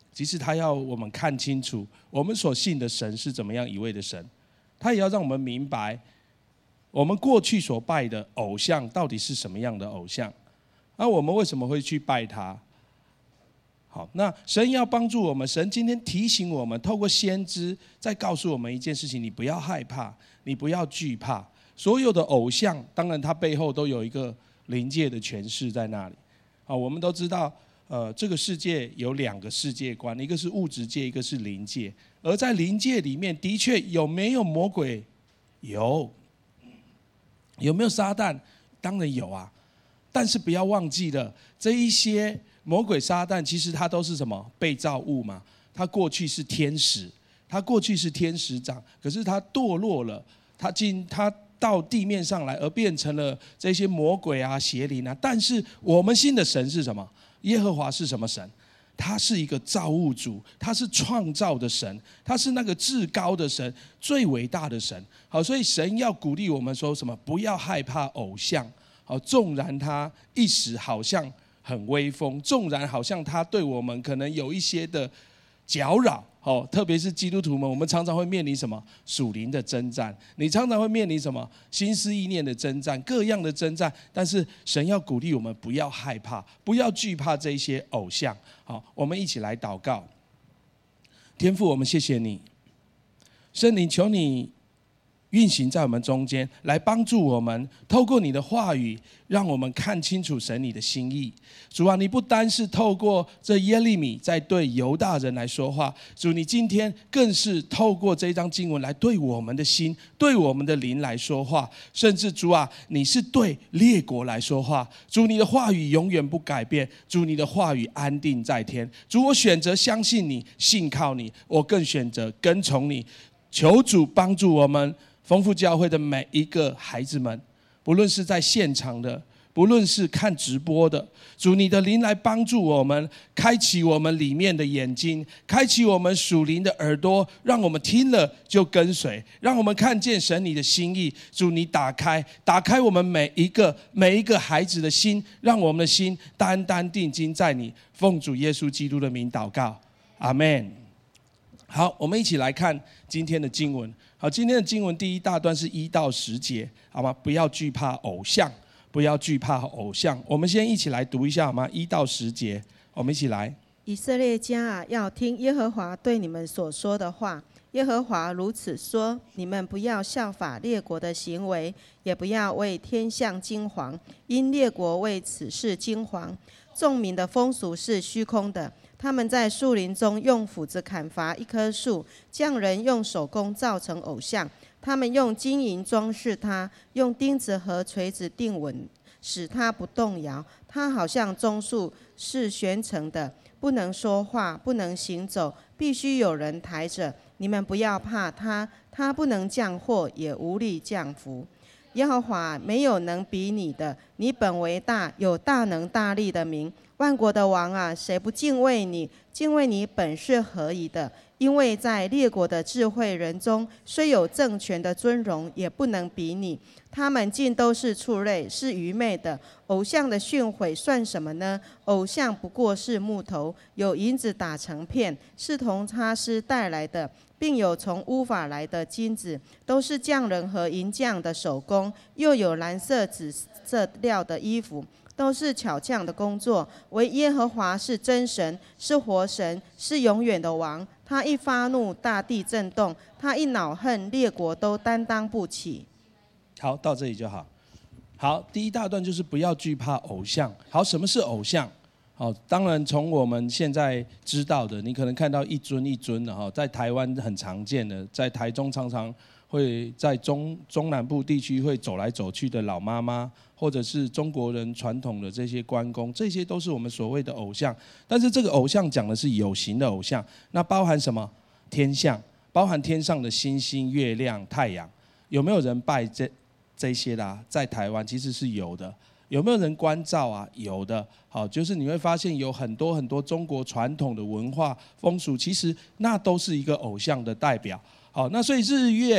其实他要我们看清楚我们所信的神是怎么样一位的神，他也要让我们明白我们过去所拜的偶像到底是什么样的偶像，那我们为什么会去拜他？好，那神要帮助我们，神今天提醒我们，透过先知再告诉我们一件事情：你不要害怕，你不要惧怕。所有的偶像，当然它背后都有一个灵界的诠释在那里。好，我们都知道，这个世界有2个世界观，一个是物质界，一个是灵界。而在灵界里面，的确有没有魔鬼？有。有没有撒旦？当然有啊。但是不要忘记了，这一些魔鬼撒旦其实他都是什么？被造物嘛。他过去是天使，他过去是天使长，可是他堕落了，他到地面上来，而变成了这些魔鬼啊、邪灵啊。但是我们信的神是什么？耶和华是什么神？他是一个造物主，他是创造的神，他是那个至高的神，最伟大的神。好，所以神要鼓励我们说什么？不要害怕偶像。好，纵然他一时好像很威风，纵然好像他对我们可能有一些的搅扰。特别是基督徒们，我们常常会面临什么？属灵的征战。你常常会面临什么？心思意念的征战，各样的征战。但是神要鼓励我们，不要害怕，不要惧怕这些偶像。好，我们一起来祷告。天父，我们谢谢你，圣灵，求你运行在我们中间，来帮助我们，透过你的话语，让我们看清楚神你的心意。主啊，你不单是透过这耶利米在对犹大人来说话，主，你今天更是透过这一章经文来对我们的心、对我们的灵来说话。甚至主啊，你是对列国来说话。主，你的话语永远不改变。主，你的话语安定在天。主，我选择相信你，信靠你，我更选择跟从你。求主帮助我们丰富教会的每一个孩子们，不论是在现场的，不论是看直播的，主，你的灵来帮助我们，开启我们里面的眼睛，开启我们属灵的耳朵，让我们听了就跟随，让我们看见神你的心意。主，你打开我们每一个孩子的心，让我们的心单单定睛在你。奉主耶稣基督的名祷告，阿们。好，我们一起来看今天的经文。好，今天的经文第一大段是1到10节，好吗？不要惧怕偶像，不要惧怕偶像。我们先一起来读一下好吗？1到10节，我们一起来。 以色列家啊，要听耶和华对你们所说的话。耶和华如此说：你们不要效法列国的行为，也不要为天象惊惶，因列国为此事惊惶。众民的风俗是虚空的，他们在树林中用斧子砍伐一棵树，匠人用手工造成偶像，他们用金银装饰它，用钉子和锤子钉稳，使它不动摇。它好像棕树，是悬成的，不能说话，不能行走，必须有人抬着。你们不要怕它，它不能降祸，也无力降福。耶和华没有能比你的，你本为大，有大能大力的名。万国的王啊，谁不敬畏你？敬畏你本是合宜的，因为在列国的智慧人中，虽有政权的尊荣，也不能比你。他们尽都是畜类，是愚昧的。偶像的训诲算什么呢？偶像不过是木头，有银子打成片，是从他施带来的，并有从乌法来的金子，都是匠人和银匠的手工，又有蓝色、紫色料的衣服，都是巧匠的工作。唯耶和华是真神，是活神，是永远的王。他一发怒，大地震动；他一恼恨，列国都担当不起。 好，到这里就好。好，第一大段就是不要惧怕偶像。好，什么是偶像？好，当然从我们现在知道的，你可能看到一尊一尊的哈，在台湾很常见的，在台中常常会在中南部地区会走来走去的老妈妈，或者是中国人传统的这些关公，这些都是我们所谓的偶像。但是这个偶像讲的是有形的偶像，那包含什么？天象，包含天上的星星、月亮、太阳。有没有人拜这些啦？在台湾其实是有的。有没有人关照啊？有的。好，就是你会发现有很多很多中国传统的文化风俗，其实那都是一个偶像的代表。好，那所以日月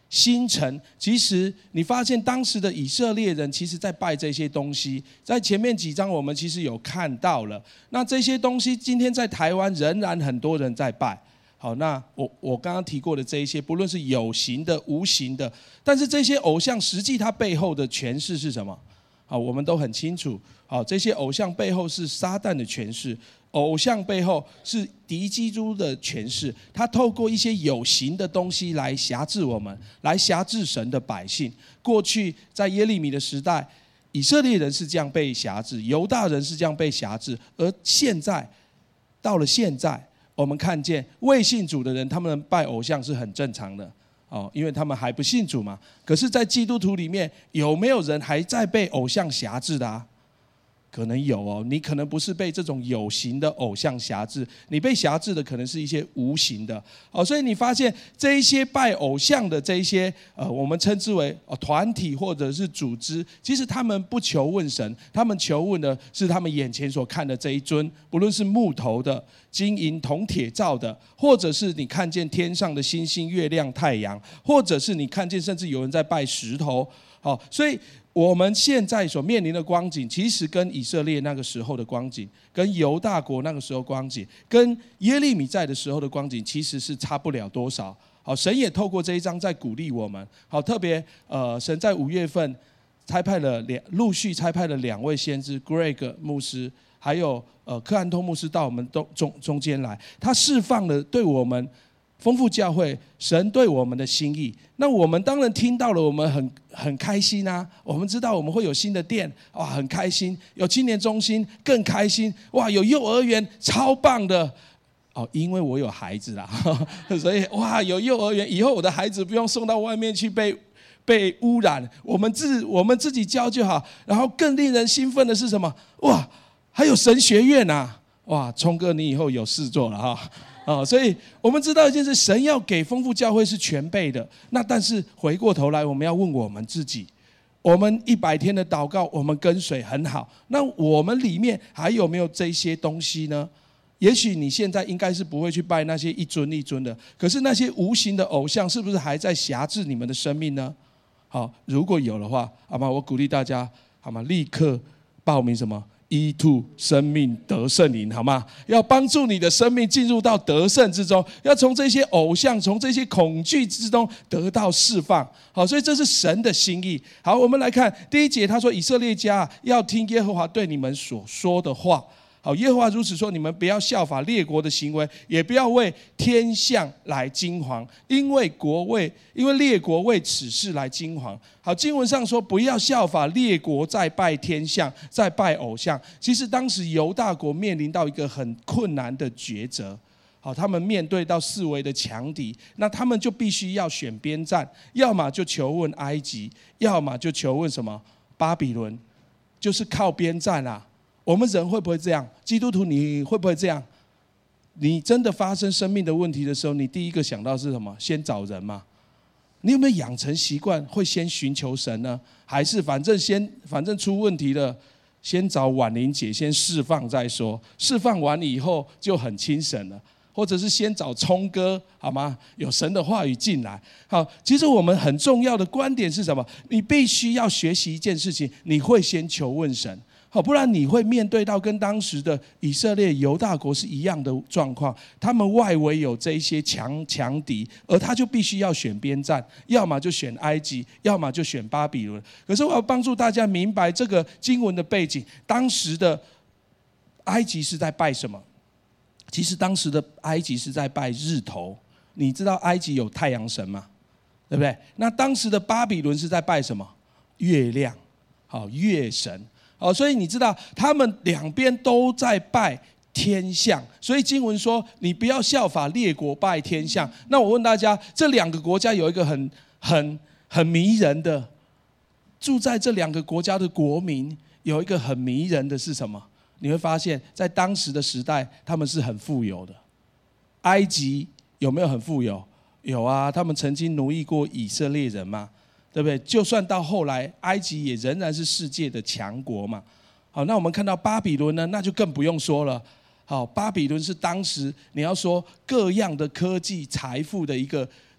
星辰，其实你发现当时的以色列人其实在拜这些东西，在前面几章我们其实有看到了。那这些东西今天在台湾仍然很多人在拜。好，那我刚刚提过的这一些，不论是有形的、无形的，但是这些偶像实际它背后的诠释是什么？好，我们都很清楚。好，这些偶像背后是撒旦的诠释，偶像背后是敌基督的诠释。他透过一些有形的东西来辖制我们，来辖制神的百姓。过去在耶利米的时代，以色列人是这样被辖制，犹大人是这样被辖制，而现在到了现在，我们看见未信主的人，他们拜偶像是很正常的。因为他们还不信主嘛。可是在基督徒里面，有没有人还在被偶像辖制的啊？可能有哦，你可能不是被这种有形的偶像辖制，你被辖制的可能是一些无形的。所以你发现这一些拜偶像的这一些我们称之为团体或者是组织，其实他们不求问神，他们求问的是他们眼前所看的这一尊，不论是木头的、金银铜铁造的，或者是你看见天上的星星、月亮、太阳，或者是你看见甚至有人在拜石头。所以我们现在所面临的光景，其实跟以色列那个时候的光景，跟犹大国那个时候光景，跟耶利米在的时候的光景，其实是差不了多少。好，神也透过这一章在鼓励我们。好，特别神在5月份陆续差派了2位先知 Greg 牧师，还有柯安通牧师到我们中间来，他释放了对我们丰富教会神对我们的心意。那我们当然听到了，我们很开心啊。我们知道我们会有新的店，哇，很开心。有青年中心更开心，哇，有幼儿园超棒的。因为我有孩子啦，所以哇，有幼儿园以后，我的孩子不用送到外面去被污染，我们自己教就好。然后更令人兴奋的是什么？哇，还有神学院啊！哇，聪哥你以后有事做了哈。所以我们知道一件事，神要给丰富教会是全备的。那但是回过头来，我们要问我们自己，我们100天的祷告，我们跟随很好，那我们里面还有没有这些东西呢？也许你现在应该是不会去拜那些一尊一尊的，可是那些无形的偶像是不是还在辖制你们的生命呢？好，如果有的话，好吗？我鼓励大家，好吗？立刻报名什么？E2 生命得胜营，好吗？要帮助你的生命进入到得胜之中，要从这些偶像、从这些恐惧之中得到释放。好，所以这是神的心意。好，我们来看第1节，他说：以色列家要听耶和华对你们所说的话。好，耶和华如此说：你们不要效法列国的行为，也不要为天象来惊惶，因为列国为此事来惊惶。好，经文上说不要效法列国在拜天象，在拜偶像。其实当时犹大国面临到一个很困难的抉择。好，他们面对到四围的强敌，那他们就必须要选边站，要么就求问埃及，要么就求问什么巴比伦，就是靠边站啊。我们人会不会这样？基督徒你会不会这样？你真的发生生命的问题的时候，你第一个想到是什么？先找人嘛。你有没有养成习惯会先寻求神呢？还是反正出问题了，先找婉玲姐先释放再说，释放完以后就很轻省了。或者是先找聪哥，好吗？有神的话语进来。好，其实我们很重要的观点是什么？你必须要学习一件事情，你会先求问神。好，不然你会面对到跟当时的以色列犹大国是一样的状况，他们外围有这一些强敌，而他就必须要选边站，要么就选埃及，要么就选巴比伦。可是我要帮助大家明白这个经文的背景，当时的埃及是在拜什么？其实当时的埃及是在拜日头，你知道埃及有太阳神吗？对不对？那当时的巴比伦是在拜什么？月亮，好，月神。所以你知道他们两边都在拜天象，所以经文说你不要效法列国拜天象。那我问大家，这2个国家有一个很迷人的，住在这2个国家的国民有一个很迷人的是什么？你会发现在当时的时代他们是很富有的。埃及有没有很富有？有啊，他们曾经奴役过以色列人嘛，对不对？就算到后来，埃及也仍然是世界的强国嘛。好，那我们看到巴比伦呢，那就更不用说了。好，巴比伦是当时你要说各样的科技财富的一个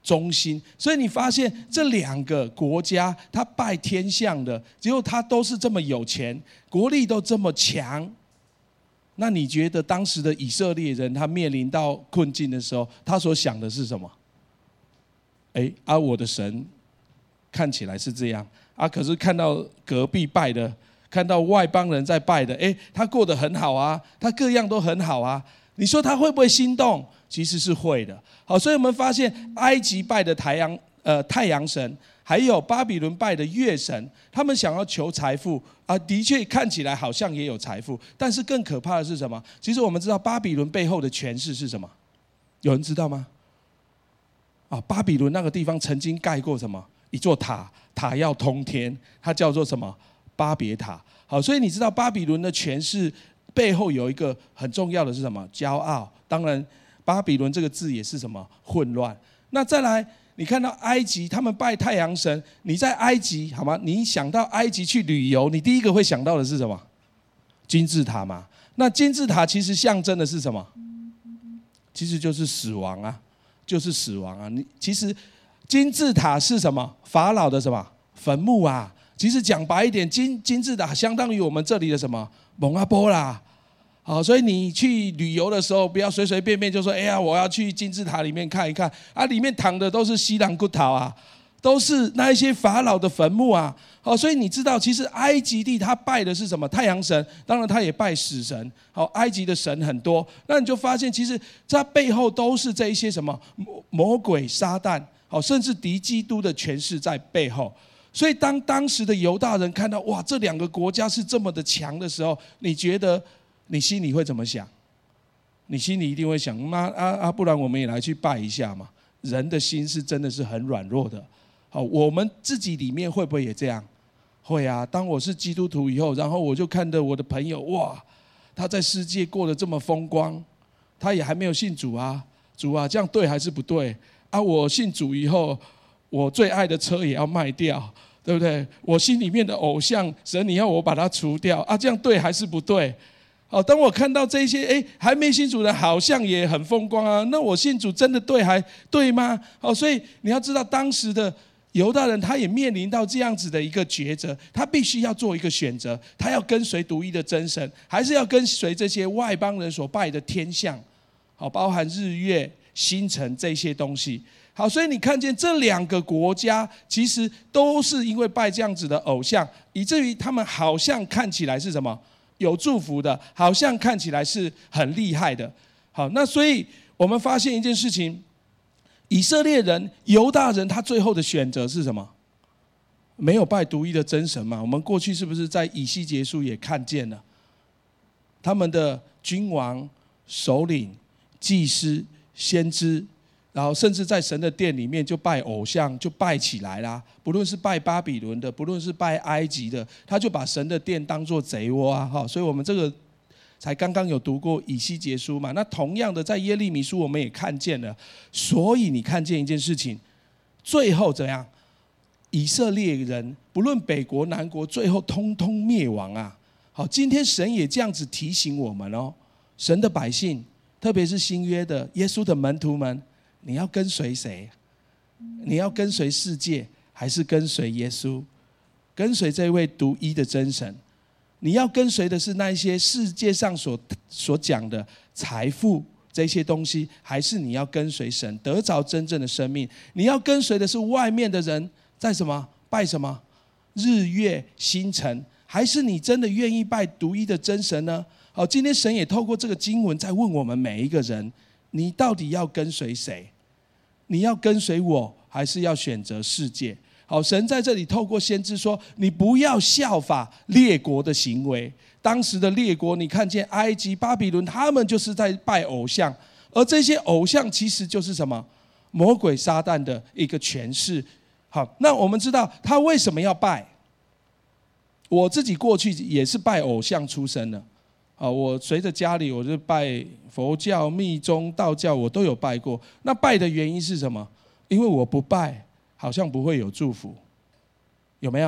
中心。所以你发现这两个国家，他拜天象的，结果他都是这么有钱，国力都这么强。那你觉得当时的以色列人，他面临到困境的时候，他所想的是什么？我的神看起来是这样啊，可是看到隔壁拜的，看到外邦人在拜的，他过得很好啊，他各样都很好啊，你说他会不会心动？其实是会的。好，所以我们发现埃及拜的太阳神，还有巴比伦拜的月神，他们想要求财富啊，的确看起来好像也有财富，但是更可怕的是什么？其实我们知道巴比伦背后的权势是什么？有人知道吗？巴比伦那个地方曾经盖过什么？一座塔，塔要通天，它叫做什么？巴别塔。好，所以你知道巴比伦的权势背后有一个很重要的是什么？骄傲。当然，巴比伦这个字也是什么？混乱。那再来，你看到埃及他们拜太阳神，你在埃及好吗？你想到埃及去旅游，你第一个会想到的是什么？金字塔嘛。那金字塔其实象征的是什么？其实就是死亡啊。就是死亡啊！其实金字塔是什么？法老的什么坟墓啊？其实讲白一点，金字塔相当于我们这里的什么蒙阿波啦。好，所以你去旅游的时候，不要随随便便就说：“我要去金字塔里面看一看啊！”里面躺的都是西兰骨头啊，都是那一些法老的坟墓啊。好，所以你知道，其实埃及地他拜的是什么？太阳神，当然他也拜死神。好，埃及的神很多，那你就发现，其实它背后都是这一些什么魔鬼撒旦，好，甚至敌基督的权势在背后。所以当时的犹大人看到哇，这两个国家是这么的强的时候，你觉得你心里会怎么想？你心里一定会想，不然我们也来去拜一下嘛。人的心是真的是很软弱的。好，我们自己里面会不会也这样？会啊。当我是基督徒以后，然后我就看着我的朋友，哇，他在世界过得这么风光，他也还没有信主啊。主啊，这样对还是不对啊？我信主以后，我最爱的车也要卖掉，对不对？我心里面的偶像神，你要我把它除掉啊？这样对还是不对？好，当我看到这些还没信主的好像也很风光啊，那我信主真的还对吗？好，所以你要知道当时的犹大人他也面临到这样子的一个抉择，他必须要做一个选择，他要跟随独一的真神，还是要跟随这些外邦人所拜的天象，好，包含日月星辰这些东西。好，所以你看见这两个国家其实都是因为拜这样子的偶像，以至于他们好像看起来是什么有祝福的，好像看起来是很厉害的。好，那所以我们发现一件事情，以色列人、犹大人，他最后的选择是什么？没有拜独一的真神嘛？我们过去是不是在以西结书也看见了？他们的君王、首领、祭司、先知，然后甚至在神的殿里面就拜偶像，就拜起来啦。不论是拜巴比伦的，不论是拜埃及的，他就把神的殿当作贼窝啊！所以我们这个才刚刚有读过以西结书嘛。那同样的，在耶利米书我们也看见了。所以你看见一件事情，最后怎样？以色列人不论北国南国，最后通通灭亡啊！好，今天神也这样子提醒我们哦，神的百姓，特别是新约的耶稣的门徒们，你要跟随谁？你要跟随世界，还是跟随耶稣？跟随这位独一的真神？你要跟随的是那一些世界上所讲的财富这些东西，还是你要跟随神，得着真正的生命？你要跟随的是外面的人在什么拜什么日月星辰，还是你真的愿意拜独一的真神呢？好，今天神也透过这个经文在问我们每一个人，你到底要跟随谁？你要跟随我，还是要选择世界？好，神在这里透过先知说，你不要效法列国的行为。当时的列国，你看见埃及、巴比伦，他们就是在拜偶像，而这些偶像其实就是什么？魔鬼撒旦的一个权势。好，那我们知道他为什么要拜？我自己过去也是拜偶像出身的。我随着家里，我就拜佛教、密宗、道教，我都有拜过。那拜的原因是什么？因为我不拜，好像不会有祝福，有没有？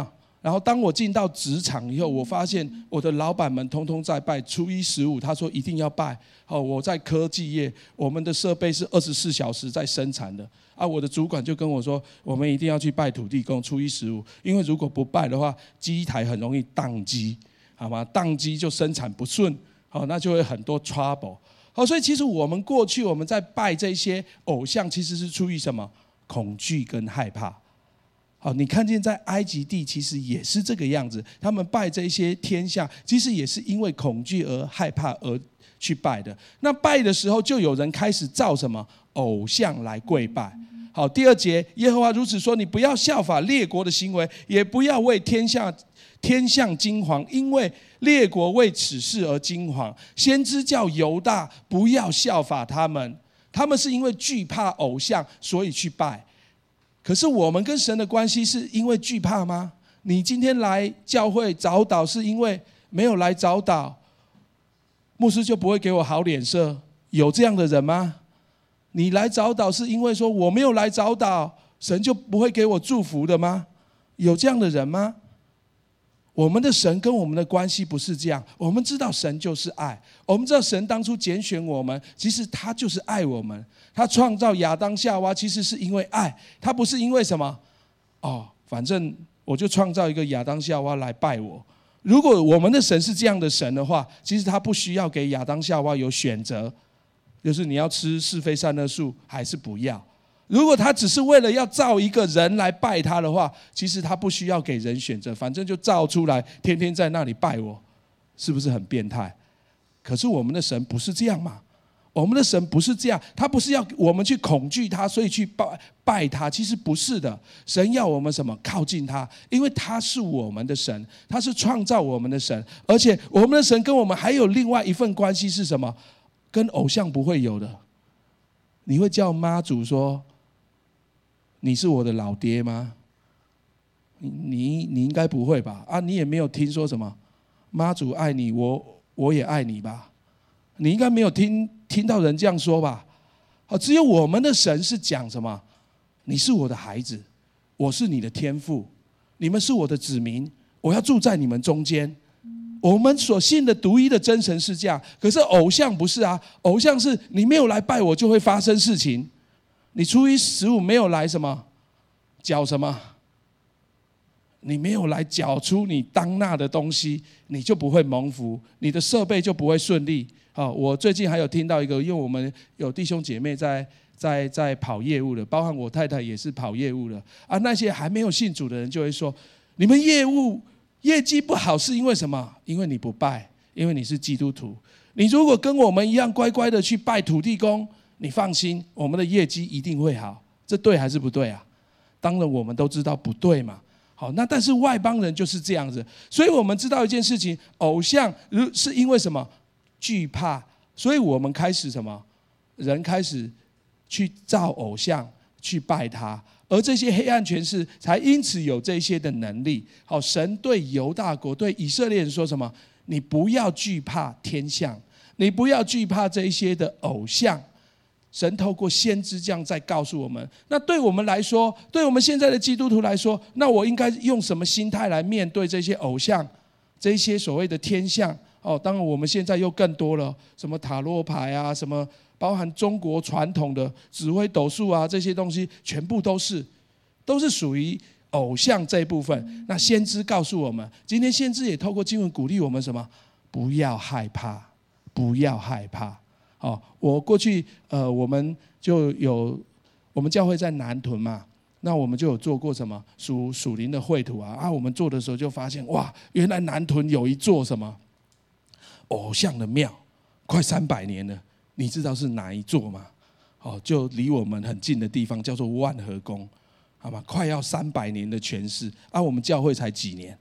然后当我进到职场以后，我发现我的老板们通通在拜初一十五，他说一定要拜。我在科技业，我们的设备是24小时在生产的啊。我的主管就跟我说，我们一定要去拜土地公，初一十五，因为如果不拜的话，机台很容易宕机，好吗？宕机就生产不顺，那就会很多 trouble。所以其实我们过去我们在拜这些偶像，其实是出于什么？恐惧跟害怕。你看见在埃及地其实也是这个样子，他们拜这些天象，其实也是因为恐惧而害怕而去拜的。那拜的时候，就有人开始造什么偶像来跪拜。好，第2节，耶和华如此说：你不要效法列国的行为，也不要为天象惊惶，因为列国为此事而惊惶。先知叫犹大不要效法他们，他们是因为惧怕偶像，所以去拜。可是我们跟神的关系是因为惧怕吗？你今天来教会早祷是因为没有来早祷，牧师就不会给我好脸色？有这样的人吗？你来早祷是因为说我没有来早祷，神就不会给我祝福的吗？有这样的人吗？我们的神跟我们的关系不是这样。我们知道神就是爱，我们知道神当初拣选我们，其实他就是爱我们。他创造亚当夏娃其实是因为爱，他不是因为什么反正我就创造一个亚当夏娃来拜我。如果我们的神是这样的神的话，其实他不需要给亚当夏娃有选择，就是你要吃是非善恶树还是不要。如果他只是为了要造一个人来拜他的话，其实他不需要给人选择，反正就造出来，天天在那里拜我，是不是很变态？可是我们的神不是这样嘛？我们的神不是这样，他不是要我们去恐惧他，所以去拜他，其实不是的。神要我们什么？靠近他，因为他是我们的神，他是创造我们的神，而且我们的神跟我们还有另外一份关系是什么？跟偶像不会有的。你会叫妈祖说你是我的老爹吗？你应该不会吧？你也没有听说什么妈祖爱你，我也爱你吧？你应该没有听到人这样说吧？只有我们的神是讲什么？你是我的孩子，我是你的天父，你们是我的子民，我要住在你们中间。我们所信的独一的真神是这样，可是偶像不是啊。偶像是你没有来拜我就会发生事情，你初一十五没有来什么缴什么，你没有来缴出你当纳的东西，你就不会蒙福，你的设备就不会顺利。我最近还有听到一个，因为我们有弟兄姐妹在跑业务的，包含我太太也是跑业务的那些还没有信主的人就会说，你们业绩不好是因为什么？因为你不拜，因为你是基督徒。你如果跟我们一样乖乖的去拜土地公，你放心，我们的业绩一定会好。这对还是不对啊？当然我们都知道不对嘛。好，那但是外邦人就是这样子，所以我们知道一件事情，偶像是因为什么？惧怕，所以我们开始什么？人开始去造偶像，去拜他，而这些黑暗权势才因此有这些的能力。好，神对犹大国、对以色列人说什么？你不要惧怕天象，你不要惧怕这些的偶像。神透过先知这样在告诉我们。那对我们来说，对我们现在的基督徒来说，那我应该用什么心态来面对这些偶像，这些所谓的天象？当然我们现在又更多了，什么塔罗牌啊，什么包含中国传统的紫微斗数啊，这些东西全部都是属于偶像这一部分。那先知告诉我们，今天先知也透过经文鼓励我们什么？不要害怕，不要害怕。我过去我们就有，我们教会在南屯嘛，那我们就有做过什么属灵的绘图我们做的时候就发现，哇，原来南屯有一座什么偶像的庙，快300年了。你知道是哪一座吗？就离我们很近的地方，叫做万和宫，好吗？快要300年的权势我们教会才几年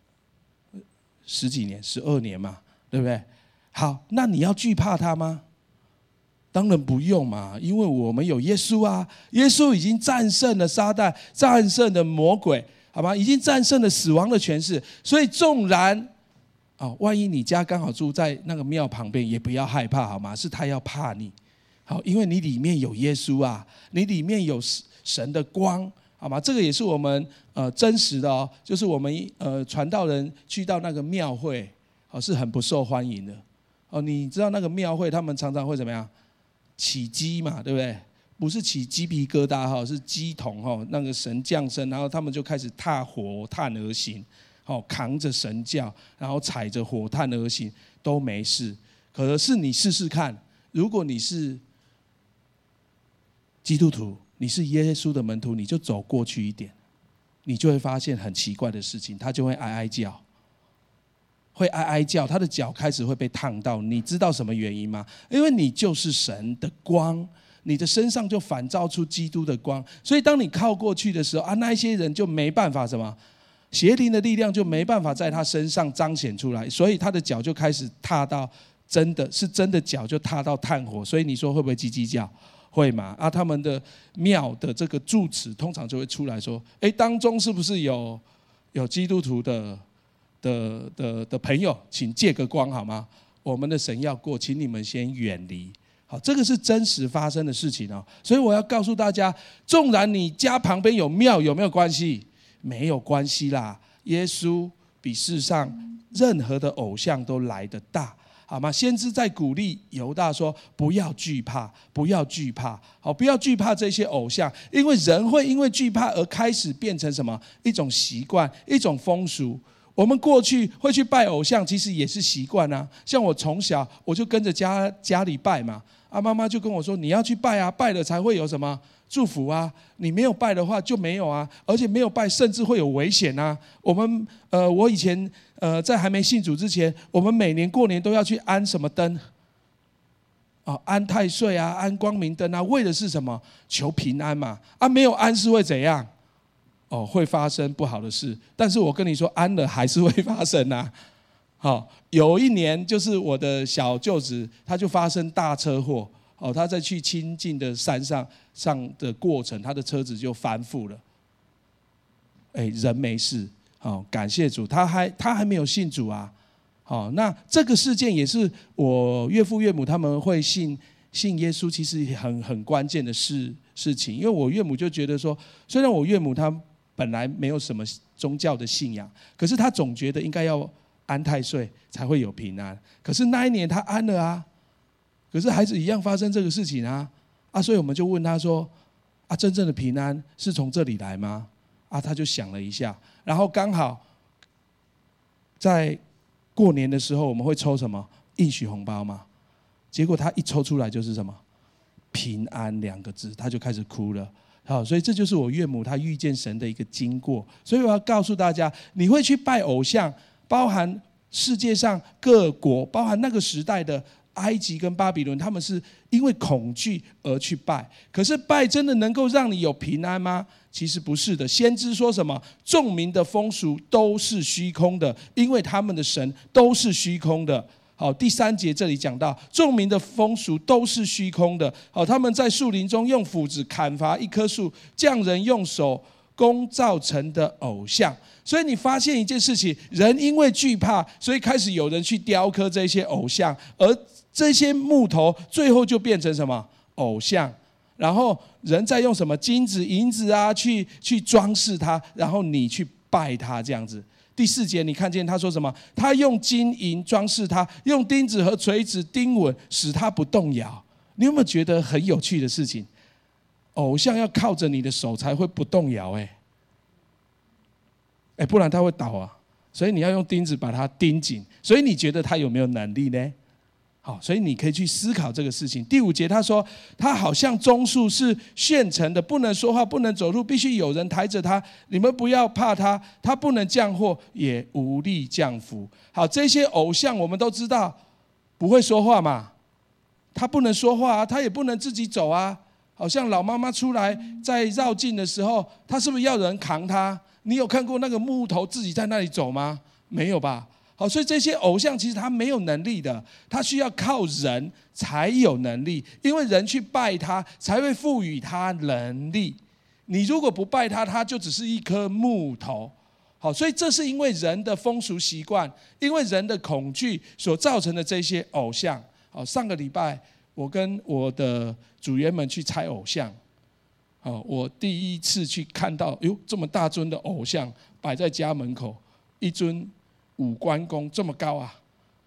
，10几年，12年嘛，对不对？好，那你要惧怕他吗？当然不用嘛，因为我们有耶稣啊，耶稣已经战胜了撒旦，战胜了魔鬼，好吗？已经战胜了死亡的权势，所以纵然万一你家刚好住在那个庙旁边，也不要害怕，好吗？是他要怕你，好，因为你里面有耶稣啊，你里面有神的光， 好吗？这个也是我们真实的哦，就是我们传道人去到那个庙会，是很不受欢迎的哦。你知道那个庙会，他们常常会怎么样？起鸡嘛，对不对？不是起鸡皮疙瘩哈，是鸡童哈，那个神降生，然后他们就开始踏火炭而行，扛着神教，然后踩着火炭而行，都没事。可是你试试看，如果你是基督徒，你是耶稣的门徒，你就走过去一点，你就会发现很奇怪的事情，他就会哀哀叫，会哀哀叫，他的脚开始会被烫到。你知道什么原因吗？因为你就是神的光，你的身上就反照出基督的光，所以当你靠过去的时候那一些人就没办法什么，邪灵的力量就没办法在他身上彰显出来，所以他的脚就开始踏到真的脚就踏到炭火。所以你说会不会叽叽叫？会嘛？他们的庙的这个住持通常就会出来说：当中是不是有基督徒的朋友，请借个光好吗？我们的神要过，请你们先远离。好，这个是真实发生的事情哦。所以我要告诉大家，纵然你家旁边有庙，有没有关系？没有关系啦。耶稣比世上任何的偶像都来得大。好吗？先知在鼓励犹大说：不要惧怕，不要惧怕，好，不要惧怕这些偶像，因为人会因为惧怕而开始变成什么？一种习惯，一种风俗。我们过去会去拜偶像，其实也是习惯啊。像我从小我就跟着家里拜嘛，妈妈就跟我说：你要去拜啊，拜了才会有什么祝福啊，你没有拜的话就没有啊，而且没有拜甚至会有危险啊。我以前在还没信主之前，我们每年过年都要去安什么灯？安太岁啊，安光明灯啊，为的是什么？求平安嘛。没有安是会怎样？会发生不好的事。但是我跟你说，安了还是会发生啊。有一年就是我的小舅子，他就发生大车祸。他在去清境的山上的过程，他的车子就翻覆了。人没事，感谢主，他还没有信主啊。那这个事件也是我岳父岳母他们会信耶稣，其实很关键的事情。因为我岳母就觉得说，虽然我岳母她本来没有什么宗教的信仰，可是她总觉得应该要安太岁才会有平安。可是那一年她安了啊，可是孩子一样发生这个事情啊，所以我们就问他说：真正的平安是从这里来吗？他就想了一下，然后刚好在过年的时候，我们会抽什么应许红包嘛？结果他一抽出来就是什么平安2个字，他就开始哭了。好，所以这就是我岳母她遇见神的一个经过。所以我要告诉大家，你会去拜偶像，包含世界上各国，包含那个时代的埃及跟巴比伦，他们是因为恐惧而去拜。可是拜真的能够让你有平安吗？其实不是的。先知说什么？众民的风俗都是虚空的，因为他们的神都是虚空的。好，第3节这里讲到，众民的风俗都是虚空的。好，他们在树林中用斧子砍伐一棵树，匠人用手工造成的偶像。所以你发现一件事情，人因为惧怕，所以开始有人去雕刻这些偶像，而这些木头最后就变成什么偶像，然后人再用什么金子银子啊去装饰它，然后你去拜它这样子。第4节你看见他说什么？他用金银装饰它，用钉子和锤子钉稳，使它不动摇。你有没有觉得很有趣的事情？偶像要靠着你的手才会不动摇，不然它会倒啊。所以你要用钉子把它钉紧。所以你觉得他有没有能力呢？好，所以你可以去思考这个事情。第5节他说，他好像棕树是现成的，不能说话，不能走路，必须有人抬着他。你们不要怕他，他不能降祸，也无力降福。好，这些偶像我们都知道不会说话嘛，他不能说话啊，他也不能自己走啊。好像老妈妈出来在绕境的时候，他是不是要人扛他？你有看过那个木头自己在那里走吗？没有吧。好，所以这些偶像其实他没有能力的，他需要靠人才有能力，因为人去拜他才会赋予他能力。你如果不拜他，他就只是一颗木头。好，所以这是因为人的风俗习惯，因为人的恐惧所造成的这些偶像。好，上个礼拜我跟我的组员们去拆偶像， 我第一次去看到，这么大尊的偶像摆在家门口，一尊五官公这么高啊！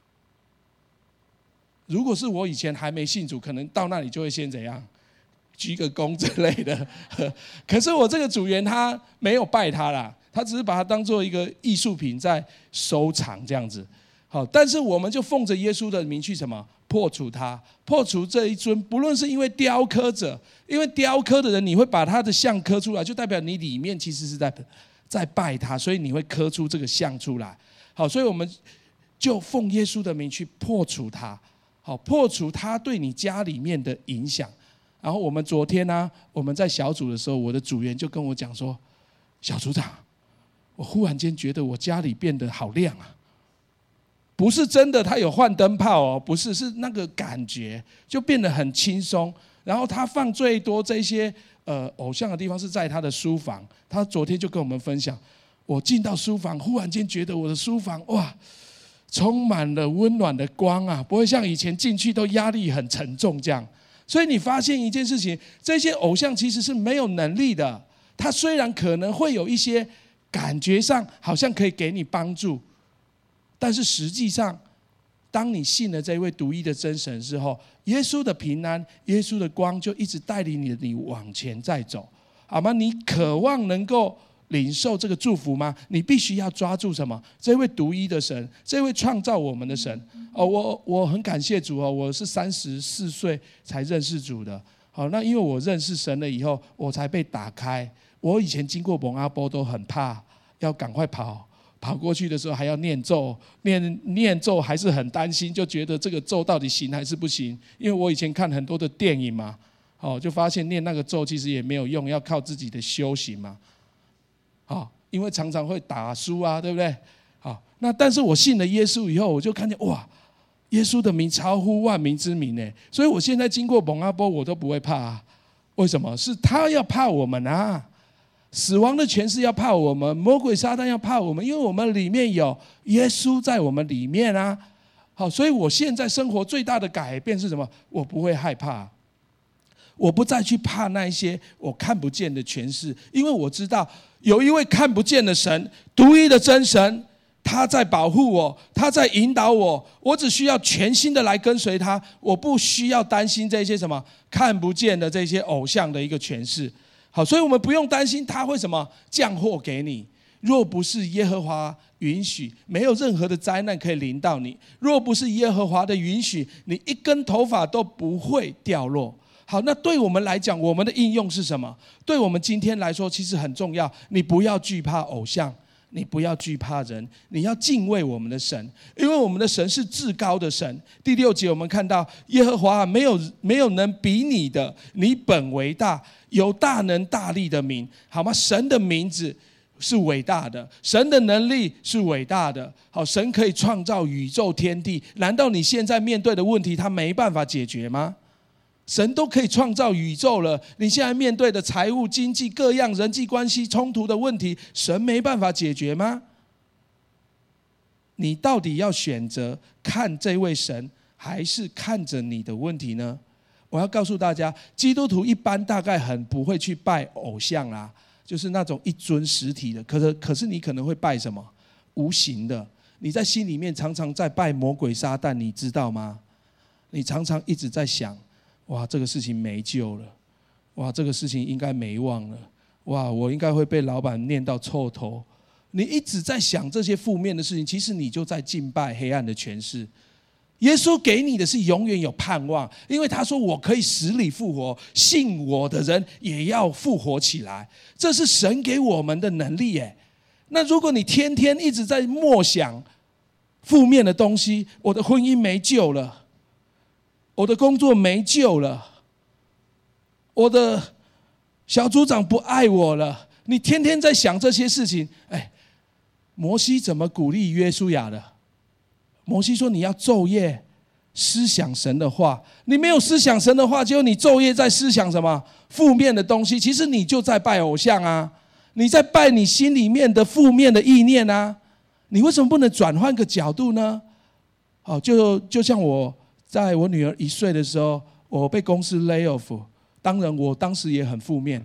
如果是我以前还没信主，可能到那里就会先怎样，鞠个躬之类的。可是我这个组员他没有拜他啦，他只是把它当做一个艺术品在收藏这样子。好，但是我们就奉着耶稣的名去什么破除它，破除这一尊，不论是因为雕刻者，因为雕刻的人你会把他的像刻出来，就代表你里面其实是在拜他，所以你会刻出这个像出来。好，所以我们就奉耶稣的名去破除它，好，破除它对你家里面的影响。然后我们昨天呢，我们在小组的时候，我的组员就跟我讲说，小组长，我忽然间觉得我家里变得好亮啊。不是真的他有换灯泡哦，不是，是那个感觉就变得很轻松。然后他放最多这些偶像的地方是在他的书房。他昨天就跟我们分享，我进到书房，忽然间觉得我的书房哇，充满了温暖的光啊，不会像以前进去都压力很沉重这样。所以你发现一件事情，这些偶像其实是没有能力的。他虽然可能会有一些感觉上好像可以给你帮助，但是实际上，当你信了这位独一的真神之后，耶稣的平安、耶稣的光就一直带领你往前再走，好吗？你渴望能够领受这个祝福吗？你必须要抓住什么？这位独一的神，这位创造我们的神。我很感谢主哦，我是34岁才认识主的。好，那因为我认识神了以后，我才被打开。我以前经过蒙阿波都很怕，要赶快跑过去的时候还要念咒，念咒还是很担心，就觉得这个咒到底行还是不行？因为我以前看很多的电影嘛，就发现念那个咒其实也没有用，要靠自己的修行嘛。因为常常会打输啊，对不对？那但是我信了耶稣以后，我就看见哇，耶稣的名超乎万民之名呢，所以我现在经过蒙阿波我都不会怕啊。为什么？是他要怕我们啊！死亡的权势要怕我们，魔鬼撒旦要怕我们，因为我们里面有耶稣在我们里面啊。好，所以我现在生活最大的改变是什么？我不会害怕，我不再去怕那一些我看不见的权势，因为我知道有一位看不见的神，独一的真神，他在保护我，他在引导我，我只需要全心的来跟随他，我不需要担心这些什么看不见的这些偶像的一个权势。好，所以我们不用担心他会什么降祸给你。若不是耶和华允许，没有任何的灾难可以临到你。若不是耶和华的允许，你一根头发都不会掉落。好，那对我们来讲，我们的应用是什么？对我们今天来说，其实很重要。你不要惧怕偶像，你不要惧怕人，你要敬畏我们的神，因为我们的神是至高的神。第6节我们看到，耶和华没有能比你的，你本为大，有大能大力的名，好吗？神的名字是伟大的，神的能力是伟大的。好，神可以创造宇宙天地，难道你现在面对的问题他没办法解决吗？神都可以创造宇宙了，你现在面对的财务、经济各样人际关系冲突的问题，神没办法解决吗？你到底要选择看这位神，还是看着你的问题呢？我要告诉大家，基督徒一般大概很不会去拜偶像啦，就是那种一尊实体的。可是你可能会拜什么？无形的。你在心里面常常在拜魔鬼撒旦，你知道吗？你常常一直在想，哇，这个事情没救了，哇，这个事情应该没望了，哇，我应该会被老板念到臭头。你一直在想这些负面的事情，其实你就在敬拜黑暗的权势。耶稣给你的是永远有盼望，因为他说我可以死里复活，信我的人也要复活起来，这是神给我们的能力耶。那如果你天天一直在默想负面的东西，我的婚姻没救了，我的工作没救了，我的小组长不爱我了，你天天在想这些事情。摩西怎么鼓励约书亚的？摩西说你要昼夜思想神的话，你没有思想神的话，结果你昼夜在思想什么负面的东西，其实你就在拜偶像啊，你在拜你心里面的负面的意念啊。你为什么不能转换个角度呢？就像在我女儿1岁的时候，我被公司 lay off， 当然我当时也很负面，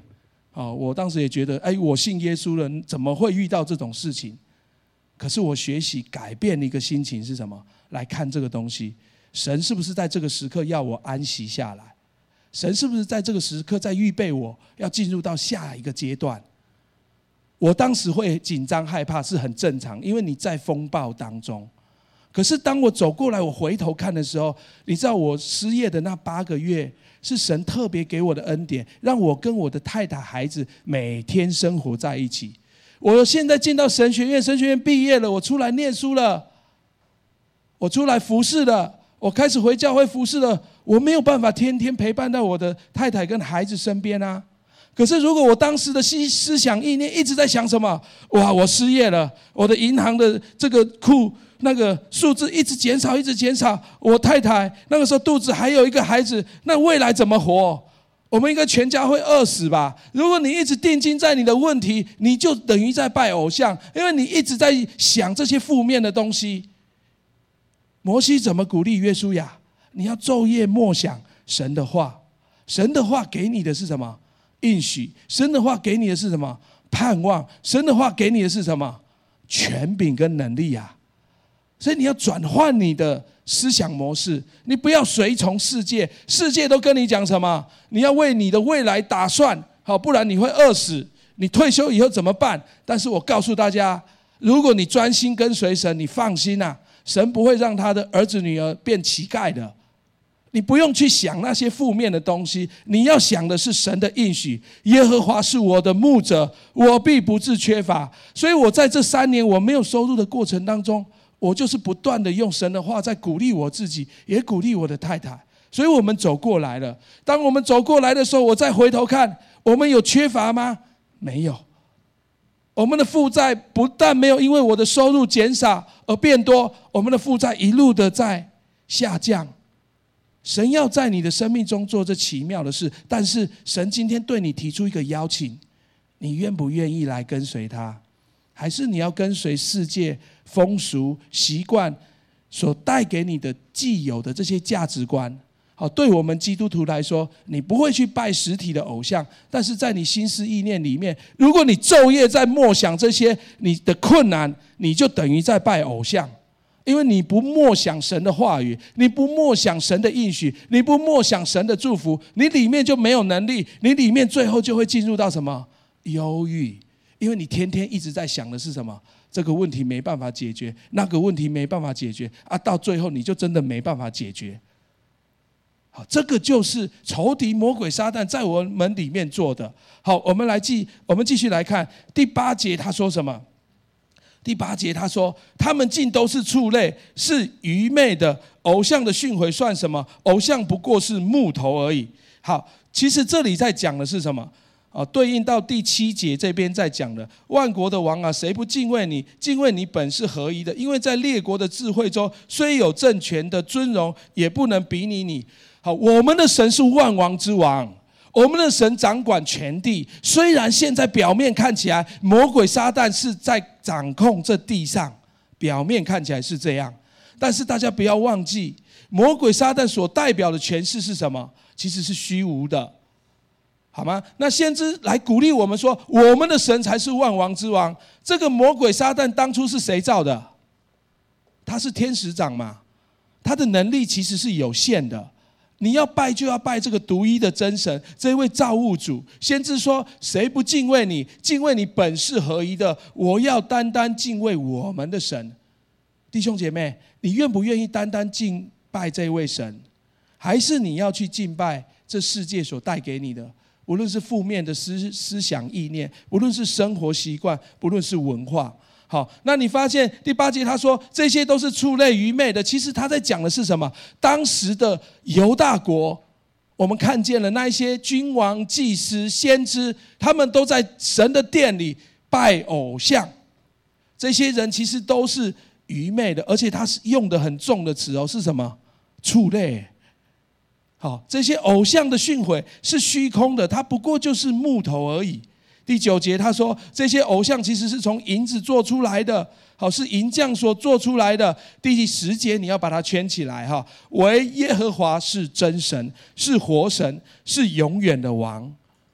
我当时也觉得，我信耶稣了，怎么会遇到这种事情？可是我学习改变的一个心情是什么？来看这个东西，神是不是在这个时刻要我安息下来？神是不是在这个时刻在预备我要进入到下一个阶段？我当时会紧张害怕是很正常，因为你在风暴当中。可是当我走过来，我回头看的时候，你知道我失业的那8个月是神特别给我的恩典，让我跟我的太太孩子每天生活在一起。我现在进到神学院，神学院毕业了，我出来念书了，我出来服侍了，我开始回教会服侍了，我没有办法天天陪伴到我的太太跟孩子身边啊。可是如果我当时的思想意念一直在想什么？哇，我失业了，我的银行的这个库那个数字一直减少，一直减少。我太太那个时候肚子还有一个孩子，那未来怎么活？我们应该全家会饿死吧？如果你一直定睛在你的问题，你就等于在拜偶像，因为你一直在想这些负面的东西。摩西怎么鼓励约书亚？你要昼夜默想神的话，神的话给你的是什么？应许。神的话给你的是什么？盼望。神的话给你的是什么？权柄跟能力啊！所以你要转换你的思想模式，你不要随从世界，世界都跟你讲什么？你要为你的未来打算，好，不然你会饿死。你退休以后怎么办？但是我告诉大家，如果你专心跟随神，你放心啊，神不会让他的儿子女儿变乞丐的。你不用去想那些负面的东西，你要想的是神的应许。耶和华是我的牧者，我必不致缺乏。所以我在这3年我没有收入的过程当中，我就是不断的用神的话在鼓励我自己，也鼓励我的太太。所以我们走过来了。当我们走过来的时候，我再回头看，我们有缺乏吗？没有。我们的负债不但没有因为我的收入减少而变多，我们的负债一路的在下降。神要在你的生命中做这奇妙的事，但是神今天对你提出一个邀请，你愿不愿意来跟随他？还是你要跟随世界风俗习惯所带给你的既有的这些价值观？好，对我们基督徒来说，你不会去拜实体的偶像，但是在你心思意念里面，如果你昼夜在默想这些你的困难，你就等于在拜偶像。因为你不默想神的话语，你不默想神的应许，你不默想神的祝福，你里面就没有能力，你里面最后就会进入到什么？忧郁。因为你天天一直在想的是什么？这个问题没办法解决，那个问题没办法解决啊，到最后你就真的没办法解决。好，这个就是仇敌魔鬼撒旦在我们里面做的。好，我们继续来看第8节，他说什么？第8节他说，他们尽都是畜类，是愚昧的。偶像的训诲算什么？偶像不过是木头而已。好，其实这里在讲的是什么？对应到第7节这边在讲的，万国的王啊，谁不敬畏你？敬畏你本是合宜的，因为在列国的智慧中，虽有政权的尊荣，也不能比拟你。好，我们的神是万王之王，我们的神掌管全地。虽然现在表面看起来魔鬼撒旦是在掌控这地上，表面看起来是这样，但是大家不要忘记，魔鬼撒旦所代表的权势是什么？其实是虚无的，好吗？那先知来鼓励我们说，我们的神才是万王之王。这个魔鬼撒旦当初是谁造的？他是天使长嘛，他的能力其实是有限的。你要拜就要拜这个独一的真神，这位造物主。先知说，谁不敬畏你？敬畏你本是合宜的。我要单单敬畏我们的神。弟兄姐妹，你愿不愿意单单敬拜这位神？还是你要去敬拜这世界所带给你的，无论是负面的思想意念，无论是生活习惯，不论是文化。好，那你发现第8节他说这些都是畜类愚昧的，其实他在讲的是什么？当时的犹大国，我们看见了那一些君王、祭司、先知，他们都在神的殿里拜偶像。这些人其实都是愚昧的，而且他是用的很重的词是什么？畜类。好，这些偶像的训诲是虚空的，它不过就是木头而已。第9节他说，这些偶像其实是从银子做出来的，好，是银匠所做出来的。第10节你要把它圈起来哈，唯耶和华是真神，是活神，是永远的王。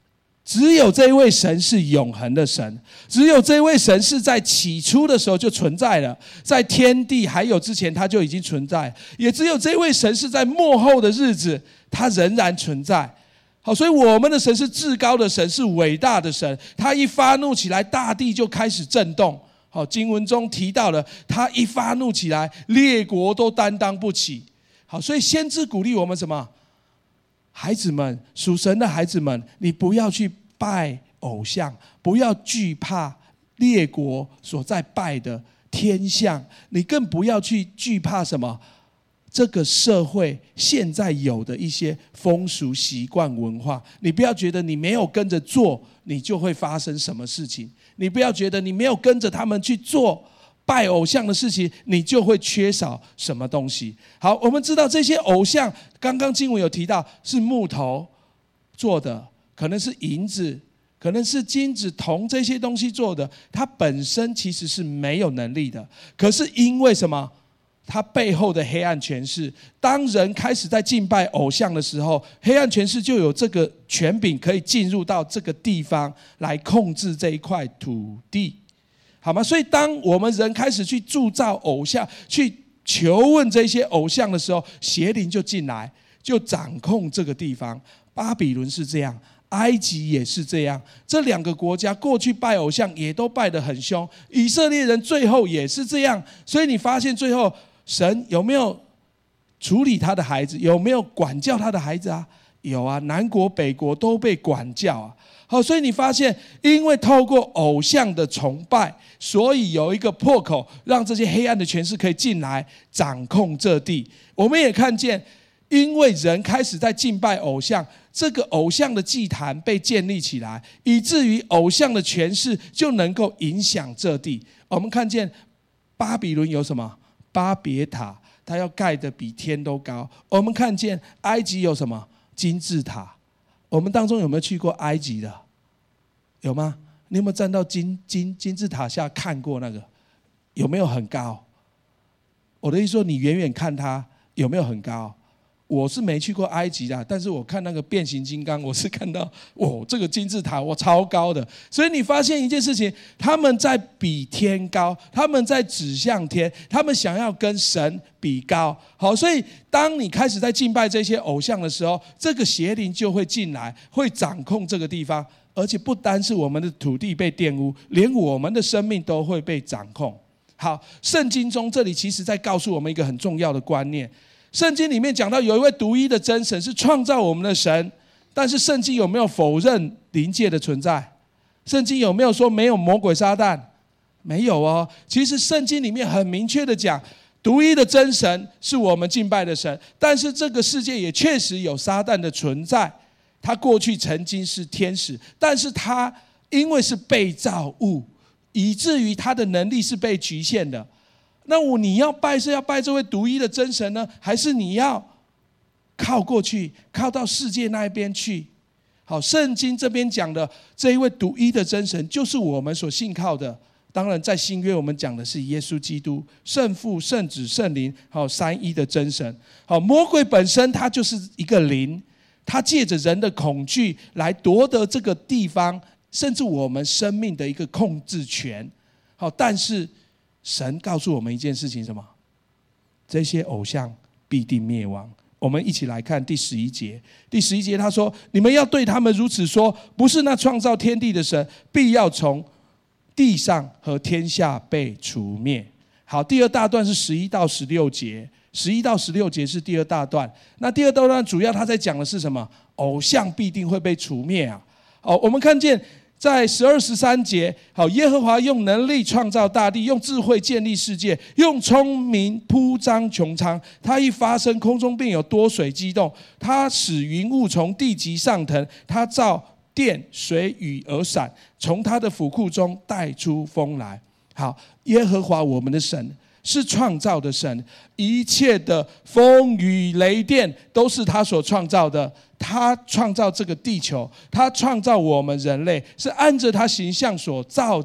只有这一位神是永恒的神，只有这一位神是在起初的时候就存在了，在天地还有之前他就已经存在，也只有这一位神是在末后的日子他仍然存在。好，所以我们的神是至高的神，是伟大的神，他一发怒起来，大地就开始震动。好，经文中提到了他一发怒起来，列国都担当不起。好，所以先知鼓励我们什么？孩子们，属神的孩子们，你不要去拜偶像，不要惧怕列国所在拜的天象，你更不要去惧怕什么？这个社会现在有的一些风俗习惯文化，你不要觉得你没有跟着做，你就会发生什么事情；你不要觉得你没有跟着他们去做拜偶像的事情，你就会缺少什么东西。好，我们知道这些偶像，刚刚经文有提到是木头做的，可能是银子，可能是金子、铜这些东西做的，它本身其实是没有能力的。可是因为什么？它背后的黑暗权势，当人开始在敬拜偶像的时候，黑暗权势就有这个权柄可以进入到这个地方来控制这一块土地，好吗？所以当我们人开始去铸造偶像，去求问这些偶像的时候，邪灵就进来，就掌控这个地方。巴比伦是这样，埃及也是这样，这两个国家过去拜偶像也都拜得很凶，以色列人最后也是这样。所以你发现最后神有没有处理他的孩子？有没有管教他的孩子啊？有啊，南国北国都被管教啊。好，所以你发现，因为透过偶像的崇拜，所以有一个破口，让这些黑暗的权势可以进来掌控这地。我们也看见，因为人开始在敬拜偶像，这个偶像的祭坛被建立起来，以至于偶像的权势就能够影响这地。我们看见巴比伦有什么？巴别塔，它要盖得比天都高。我们看见埃及有什么？金字塔。我们当中有没有去过埃及的？有吗？你有没有站到金字塔下看过那个？有没有很高？我的意思说，你远远看它有没有很高？我是没去过埃及的，但是我看那个变形金刚，我是看到这个金字塔超高的。所以你发现一件事情，他们在比天高，他们在指向天，他们想要跟神比高。好，所以当你开始在敬拜这些偶像的时候，这个邪灵就会进来，会掌控这个地方，而且不单是我们的土地被玷污，连我们的生命都会被掌控。好，圣经中这里其实在告诉我们一个很重要的观念。圣经里面讲到有一位独一的真神是创造我们的神，但是圣经有没有否认灵界的存在？圣经有没有说没有魔鬼撒旦？没有哦。其实圣经里面很明确的讲，独一的真神是我们敬拜的神，但是这个世界也确实有撒旦的存在。他过去曾经是天使，但是他因为是被造物，以至于他的能力是被局限的。那你要拜是要拜这位独一的真神呢，还是你要靠过去，靠到世界那一边去？好，圣经这边讲的这一位独一的真神，就是我们所信靠的。当然，在新约我们讲的是耶稣基督，圣父、圣子、圣灵，好，三一的真神。好，魔鬼本身它就是一个灵，它借着人的恐惧来夺得这个地方，甚至我们生命的一个控制权。好，但是神告诉我们一件事情，什么？这些偶像必定灭亡。我们一起来看第11节。第11节他说：“你们要对他们如此说，不是那创造天地的神，必要从地上和天下被除灭。”好，第二大段是11到16节。11到16节是第二大段。那第二大段主要他在讲的是什么？偶像必定会被除灭啊！我们看见在12、13节，好，耶和华用能力创造大地，用智慧建立世界，用聪明铺张穹苍。他一发声，空中便有多水激动。他使云雾从地极上腾，他造电随雨而闪，从他的府库中带出风来。好，耶和华我们的神是创造的神，一切的风雨雷电都是他所创造的。他创造这个地球，他创造我们人类，是按着他形象所造的。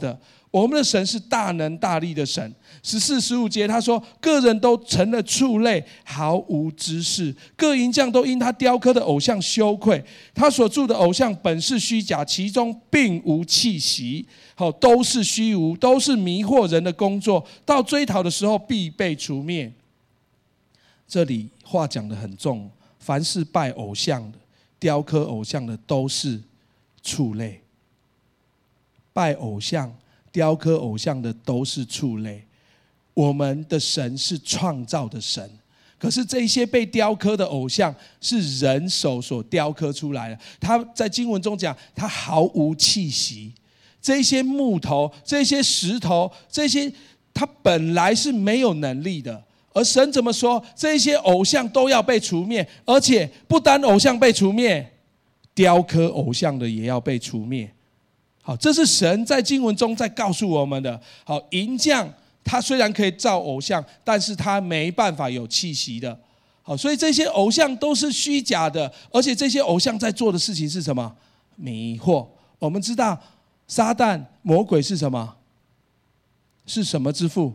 我们的神是大能大力的神。14、15节他说，个人都成了畜类，毫无知识，各银匠都因他雕刻的偶像羞愧。他所铸的偶像本是虚假，其中并无气息，都是虚无，都是迷惑人的工作，到追讨的时候必被除灭。这里话讲得很重，凡是拜偶像的、雕刻偶像的都是畜类。拜偶像、雕刻偶像的都是畜类。我们的神是创造的神，可是这些被雕刻的偶像是人手所雕刻出来的。他在经文中讲，他毫无气息。这些木头、这些石头、这些他本来是没有能力的。而神怎么说？这些偶像都要被除灭，而且不单偶像被除灭，雕刻偶像的也要被除灭。好，这是神在经文中在告诉我们的。好，银匠他虽然可以造偶像，但是他没办法有气息的。好，所以这些偶像都是虚假的，而且这些偶像在做的事情是什么？迷惑。我们知道撒旦魔鬼是什么？是什么之父？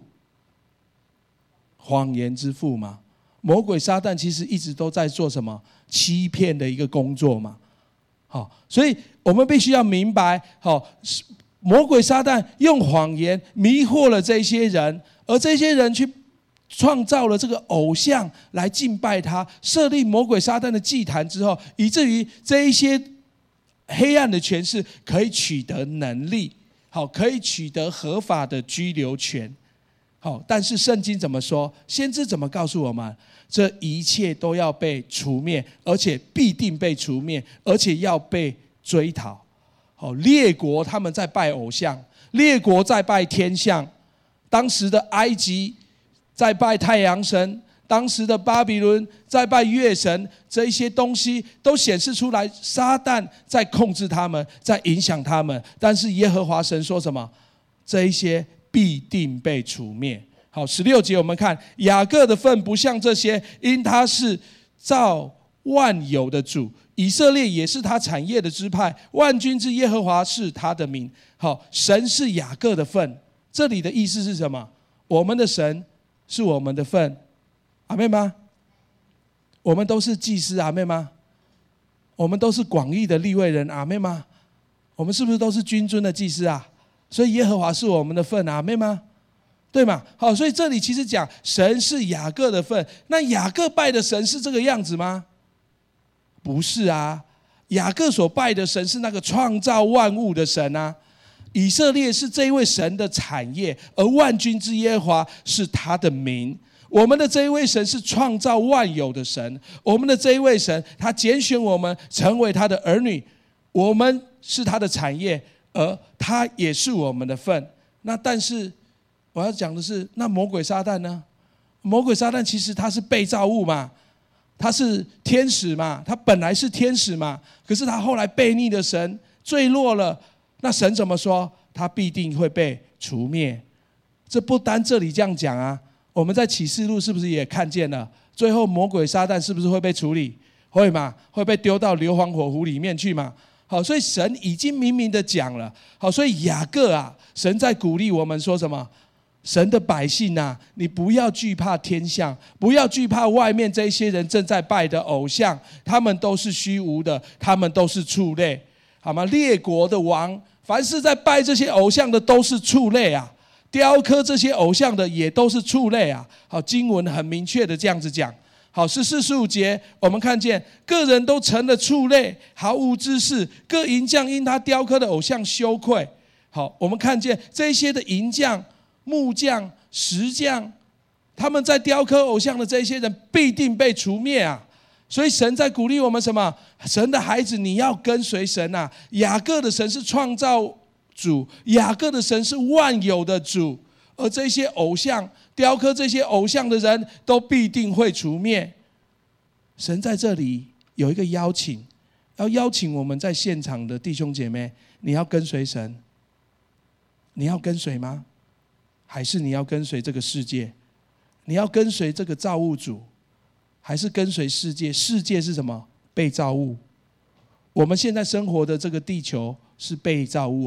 谎言之父嘛。魔鬼撒旦其实一直都在做什么？欺骗的一个工作嘛。好，所以我们必须要明白，好，魔鬼撒旦用谎言迷惑了这些人，而这些人去创造了这个偶像来敬拜他，设立魔鬼撒旦的祭坛之后，以至于这一些黑暗的权势可以取得能力，好，可以取得合法的居留权。好，但是圣经怎么说？先知怎么告诉我们？这一切都要被除灭，而且必定被除灭，而且要被追讨。好，列国他们在拜偶像，列国在拜天象。当时的埃及在拜太阳神，当时的巴比伦在拜月神，这一些东西都显示出来，撒旦在控制他们，在影响他们。但是耶和华神说什么？这一些必定被除灭。好，16节我们看，雅各的份不像这些，因他是造万有的主，以色列也是他产业的支派，万军之耶和华是他的名。好，神是雅各的份，这里的意思是什么？我们的神是我们的份，阿们吗？我们都是祭司，阿们吗？我们都是广义的利未人，阿们吗？我们是不是都是君尊的祭司啊？所以耶和华是我们的份，阿们吗？对吗？好，所以这里其实讲神是雅各的份，那雅各拜的神是这个样子吗？不是啊，雅各所拜的神是那个创造万物的神啊。以色列是这一位神的产业，而万军之耶和华是他的名。我们的这一位神是创造万有的神，我们的这一位神他拣选我们成为他的儿女，我们是他的产业，而他也是我们的份。那但是我要讲的是，那魔鬼撒旦呢？魔鬼撒旦其实他是被造物嘛，他是天使嘛，他本来是天使嘛，可是他后来悖逆了神，坠落了。那神怎么说？他必定会被除灭。这不单这里这样讲啊，我们在启示录是不是也看见了？最后魔鬼撒旦是不是会被处理？会嘛？会被丢到硫磺火湖里面去嘛？好，所以神已经明明的讲了。好，所以雅各啊，神在鼓励我们说什么？神的百姓啊，你不要惧怕天象，不要惧怕外面这些人正在拜的偶像，他们都是虚无的，他们都是畜类，好吗？列国的王，凡是在拜这些偶像的都是畜类啊，雕刻这些偶像的也都是畜类啊。好，经文很明确的这样子讲。好，14、15节我们看见个人都成了畜类，毫无知识，各银匠因他雕刻的偶像羞愧。好，我们看见这些的银匠、木匠、石匠，他们在雕刻偶像的这些人必定被除灭啊。所以神在鼓励我们什么？神的孩子，你要跟随神啊！雅各的神是创造主，雅各的神是万有的主，而这些偶像雕刻这些偶像的人都必定会除灭。神在这里有一个邀请，要邀请我们在现场的弟兄姐妹，你要跟随神，你要跟随吗？还是你要跟随这个世界？你要跟随这个造物主，还是跟随世界？世界是什么？被造物。我们现在生活的这个地球是被造物哦。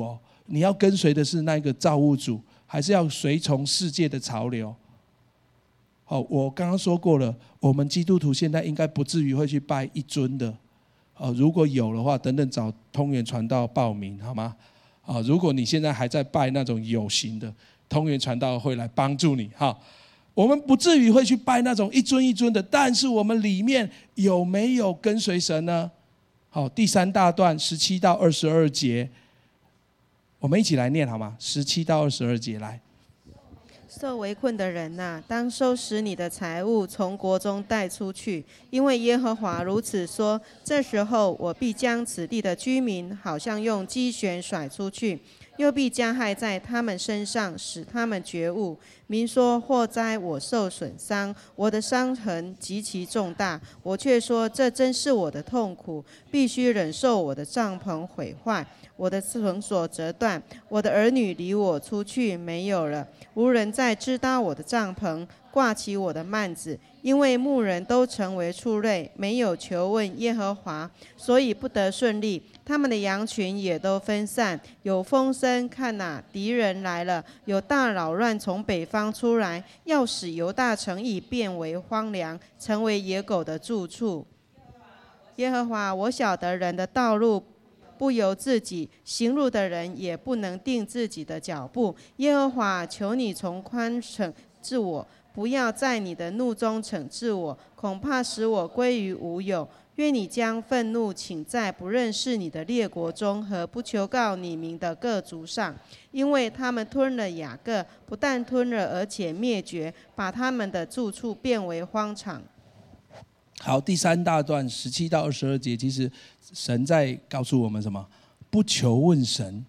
你要跟随的是那个造物主，还是要随从世界的潮流？好，我刚刚说过了，我们基督徒现在应该不至于会去拜一尊的。如果有的话，等等找通元传道报名好吗？如果你现在还在拜那种有形的，通元传道会来帮助你哈。我们不至于会去拜那种一尊一尊的，但是我们里面有没有跟随神呢？好，第3大段17到22节，我们一起来念好吗？17到22节来。 受围困的人哪，当收拾你的财物，从国中带出去，因为耶和华如此说：这时候我必将此地的居民，好像用机旋甩出去，又必加害在他们身上，使他们觉悟。民说：祸哉，我受损伤，我的伤痕极其重大。我却说：这真是我的痛苦，必须忍受我的帐篷毁坏，我的绳索折断，我的儿女离我出去没有了，无人再支搭我的帐篷，挂起我的幔子，因为牧人都成为畜类，没有求问耶和华，所以不得顺利。他们的羊群也都分散，有风声，看哪，敌人来了，有大扰乱从北方出来，要使犹大城邑变为荒凉，成为野狗的住处。耶和华，我晓得人的道路不由自己，行路的人也不能定自己的脚步。耶和华，求你从宽惩治我，不要在你的怒中惩治我，恐怕使我归于无有。愿你将愤怒倾在不认识你的列国中和不求告你名的各族上，因为他们吞了雅各，不但吞了，而且灭绝，把他们的住处变为荒场。 好，第3大段17到22节，其实神在告诉我们什么？不求问神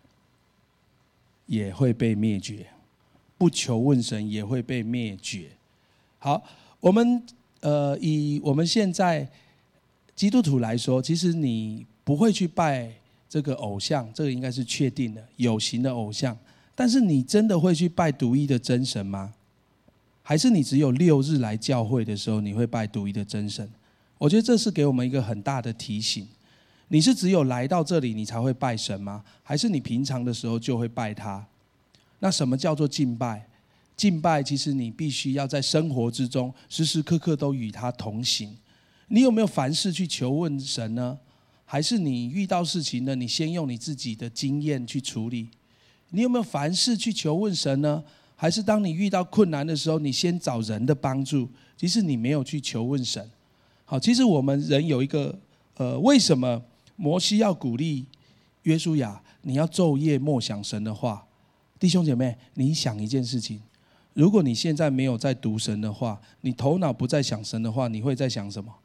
也会被灭绝，不求问神也会被灭绝。好，我们以我们现在基督徒来说，其实你不会去拜这个偶像，这个应该是确定的，有形的偶像。但是你真的会去拜独一的真神吗？还是你只有6日来教会的时候，你会拜独一的真神？我觉得这是给我们一个很大的提醒。你是只有来到这里，你才会拜神吗？还是你平常的时候就会拜他？那什么叫做敬拜？敬拜其实你必须要在生活之中，时时刻刻都与他同行。你有没有凡事去求问神呢？还是你遇到事情呢，你先用你自己的经验去处理？你有没有凡事去求问神呢？还是当你遇到困难的时候，你先找人的帮助，其实你没有去求问神？好，其实我们人有一个为什么摩西要鼓励约书亚，你要昼夜默想神的话？弟兄姐妹，你想一件事情，如果你现在没有在读神的话，你头脑不再想神的话，你会在想什么？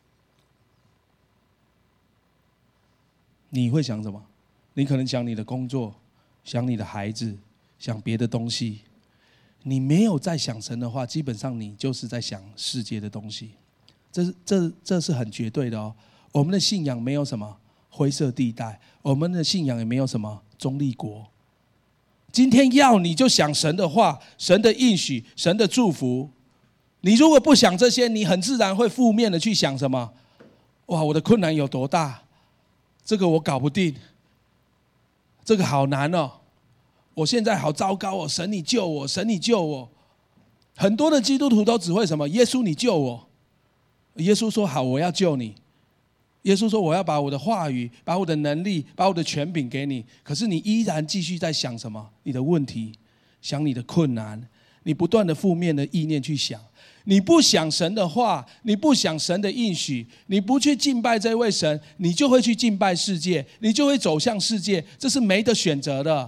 你会想什么？你可能想你的工作，想你的孩子，想别的东西。你没有在想神的话，基本上你就是在想世界的东西。这是很绝对的哦。我们的信仰没有什么灰色地带，我们的信仰也没有什么中立国。今天要你就想神的话，神的应许，神的祝福。你如果不想这些，你很自然会负面的去想什么？哇，我的困难有多大？这个我搞不定，这个好难哦，我现在好糟糕哦，神你救我，神你救我。很多的基督徒都只会什么？耶稣你救我。耶稣说好，我要救你。耶稣说我要把我的话语，把我的能力，把我的权柄给你。可是你依然继续在想什么？你的问题，想你的困难，你不断的负面的意念去想。你不想神的话，你不想神的应许，你不去敬拜这位神，你就会去敬拜世界，你就会走向世界，这是没得选择的。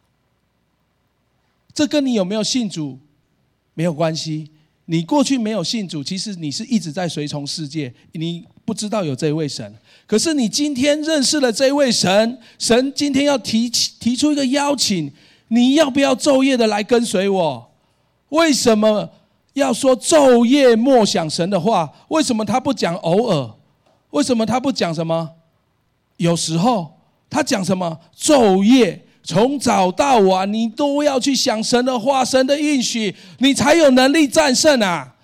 这跟你有没有信主没有关系。你过去没有信主，其实你是一直在随从世界，你不知道有这位神。可是你今天认识了这位神，神今天要提出一个邀请，你要不要昼夜的来跟随我？为什么要说昼夜默想神的话？为什么他不讲偶尔？为什么他不讲什么有时候？他讲什么昼夜，从早到晚你都要去想神的话，神的应许，你才有能力战胜啊！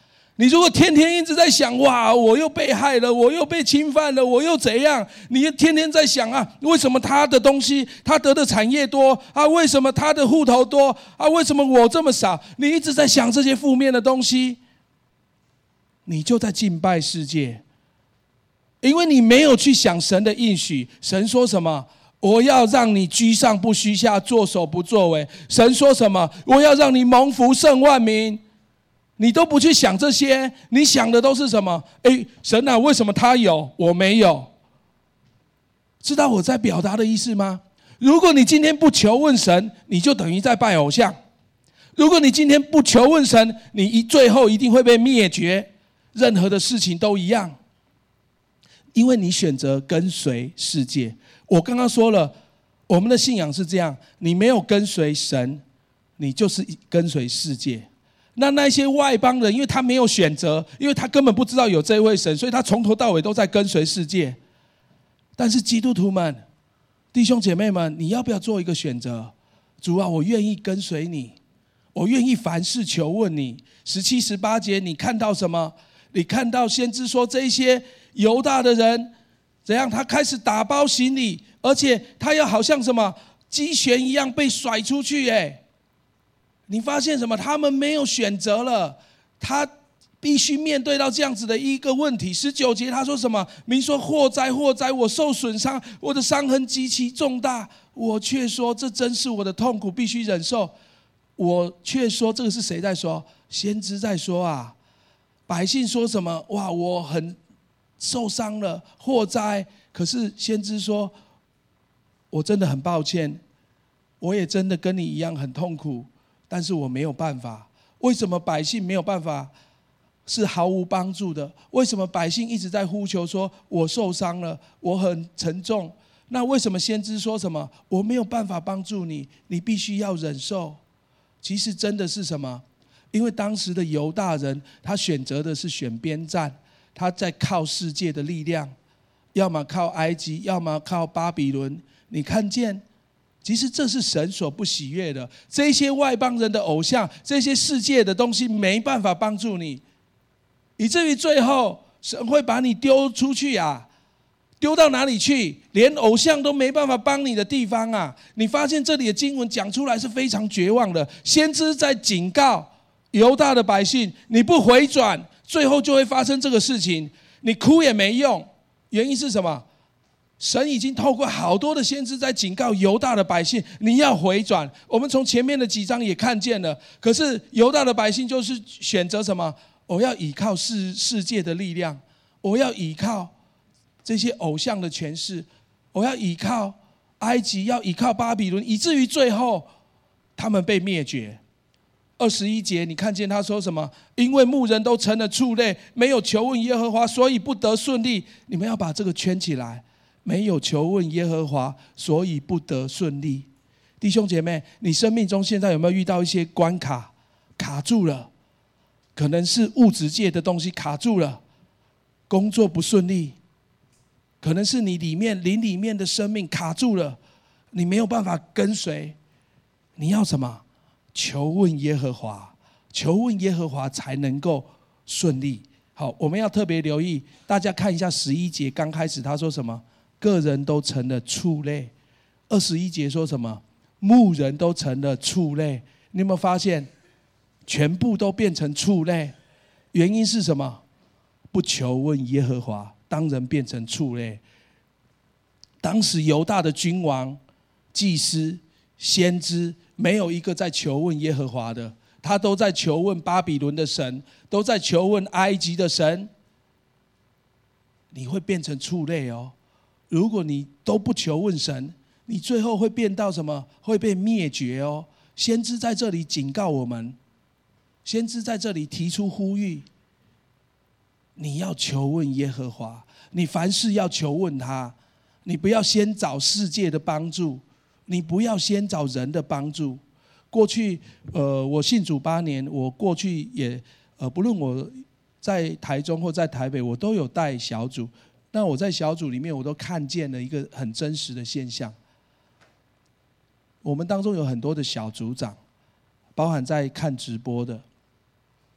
你如果天天一直在想，哇，我又被害了，我又被侵犯了，我又怎样？你天天在想啊，为什么他的东西他得的产业多啊？为什么他的户头多啊？为什么我这么少？你一直在想这些负面的东西，你就在敬拜世界，因为你没有去想神的应许。神说什么？我要让你居上不居下，作首不作尾。神说什么？我要让你蒙福胜万民。你都不去想这些，你想的都是什么？神啊，为什么他有我没有？知道我在表达的意思吗？如果你今天不求问神，你就等于在拜偶像。如果你今天不求问神，你最后一定会被灭绝。任何的事情都一样，因为你选择跟随世界。我刚刚说了，我们的信仰是这样，你没有跟随神，你就是跟随世界。那些外邦人，因为他没有选择，因为他根本不知道有这位神，所以他从头到尾都在跟随世界。但是基督徒们、弟兄姐妹们，你要不要做一个选择？主啊，我愿意跟随你，我愿意凡事求问你。17、18节你看到什么？你看到先知说，这些犹大的人怎样？他开始打包行李，而且他要好像什么鸡旋一样被甩出去。你发现什么？他们没有选择了，他必须面对到这样子的一个问题。19节他说什么？民说祸哉祸哉，我受损伤，我的伤痕极其重大。我却说这真是我的痛苦，必须忍受。我却说，这个是谁在说？先知在说啊。百姓说什么？哇，我很受伤了，祸哉。可是先知说，我真的很抱歉，我也真的跟你一样很痛苦，但是我没有办法。为什么百姓没有办法？是毫无帮助的。为什么百姓一直在呼求说，我受伤了，我很沉重？那为什么先知说什么？我没有办法帮助你，你必须要忍受。其实真的是什么？因为当时的犹大人，他选择的是选边站，他在靠世界的力量，要么靠埃及，要么靠巴比伦。你看见，其实这是神所不喜悦的。这些外邦人的偶像，这些世界的东西没办法帮助你，以至于最后神会把你丢出去啊！丢到哪里去？连偶像都没办法帮你的地方啊！你发现这里的经文讲出来是非常绝望的。先知在警告犹大的百姓，你不回转，最后就会发生这个事情。你哭也没用，原因是什么？神已经透过好多的先知在警告犹大的百姓，你要回转。我们从前面的几章也看见了，可是犹大的百姓就是选择什么？我要倚靠世界的力量，我要倚靠这些偶像的权势，我要倚靠埃及，要倚靠巴比伦，以至于最后他们被灭绝。21节你看见他说什么？因为牧人都成了畜类，没有求问耶和华，所以不得顺利。你们要把这个圈起来，没有求问耶和华，所以不得顺利。弟兄姐妹，你生命中现在有没有遇到一些关卡，卡住了？可能是物质界的东西卡住了，工作不顺利，可能是你灵里面的生命卡住了，你没有办法跟随。你要什么？求问耶和华，求问耶和华才能够顺利。好，我们要特别留意，大家看一下11节刚开始他说什么？个人都成了畜类。21节说什么？牧人都成了畜类。你有没有发现，全部都变成畜类？原因是什么？不求问耶和华，当人变成畜类。当时犹大的君王、祭司、先知，没有一个在求问耶和华的，他都在求问巴比伦的神，都在求问埃及的神。你会变成畜类哦。如果你都不求问神，你最后会变到什么？会被灭绝哦。先知在这里警告我们，先知在这里提出呼吁，你要求问耶和华，你凡事要求问他，你不要先找世界的帮助，你不要先找人的帮助。过去我信主8年，我过去也不论我在台中或在台北，我都有带小组。那我在小组里面，我都看见了一个很真实的现象。我们当中有很多的小组长，包含在看直播的，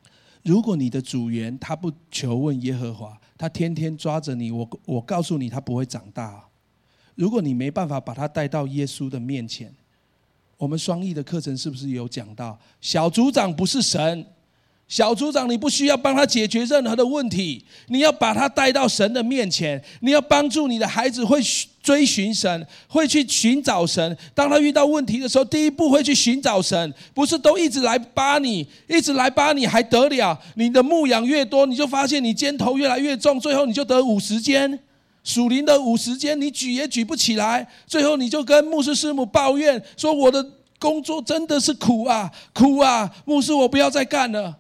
如果你的主人他不求问耶和华，他天天抓着你，我告诉你，他不会长大。如果你没办法把他带到耶稣的面前，我们双益的课程是不是有讲到，小组长不是神，小组长你不需要帮他解决任何的问题，你要把他带到神的面前，你要帮助你的孩子会追寻神，会去寻找神。当他遇到问题的时候，第一步会去寻找神，不是都一直来扒你，一直来扒你还得了？你的牧养越多，你就发现你肩头越来越重，最后你就得50肩，属灵的50肩你举也举不起来，最后你就跟牧师师母抱怨说，我的工作真的是苦啊苦啊，牧师我不要再干了。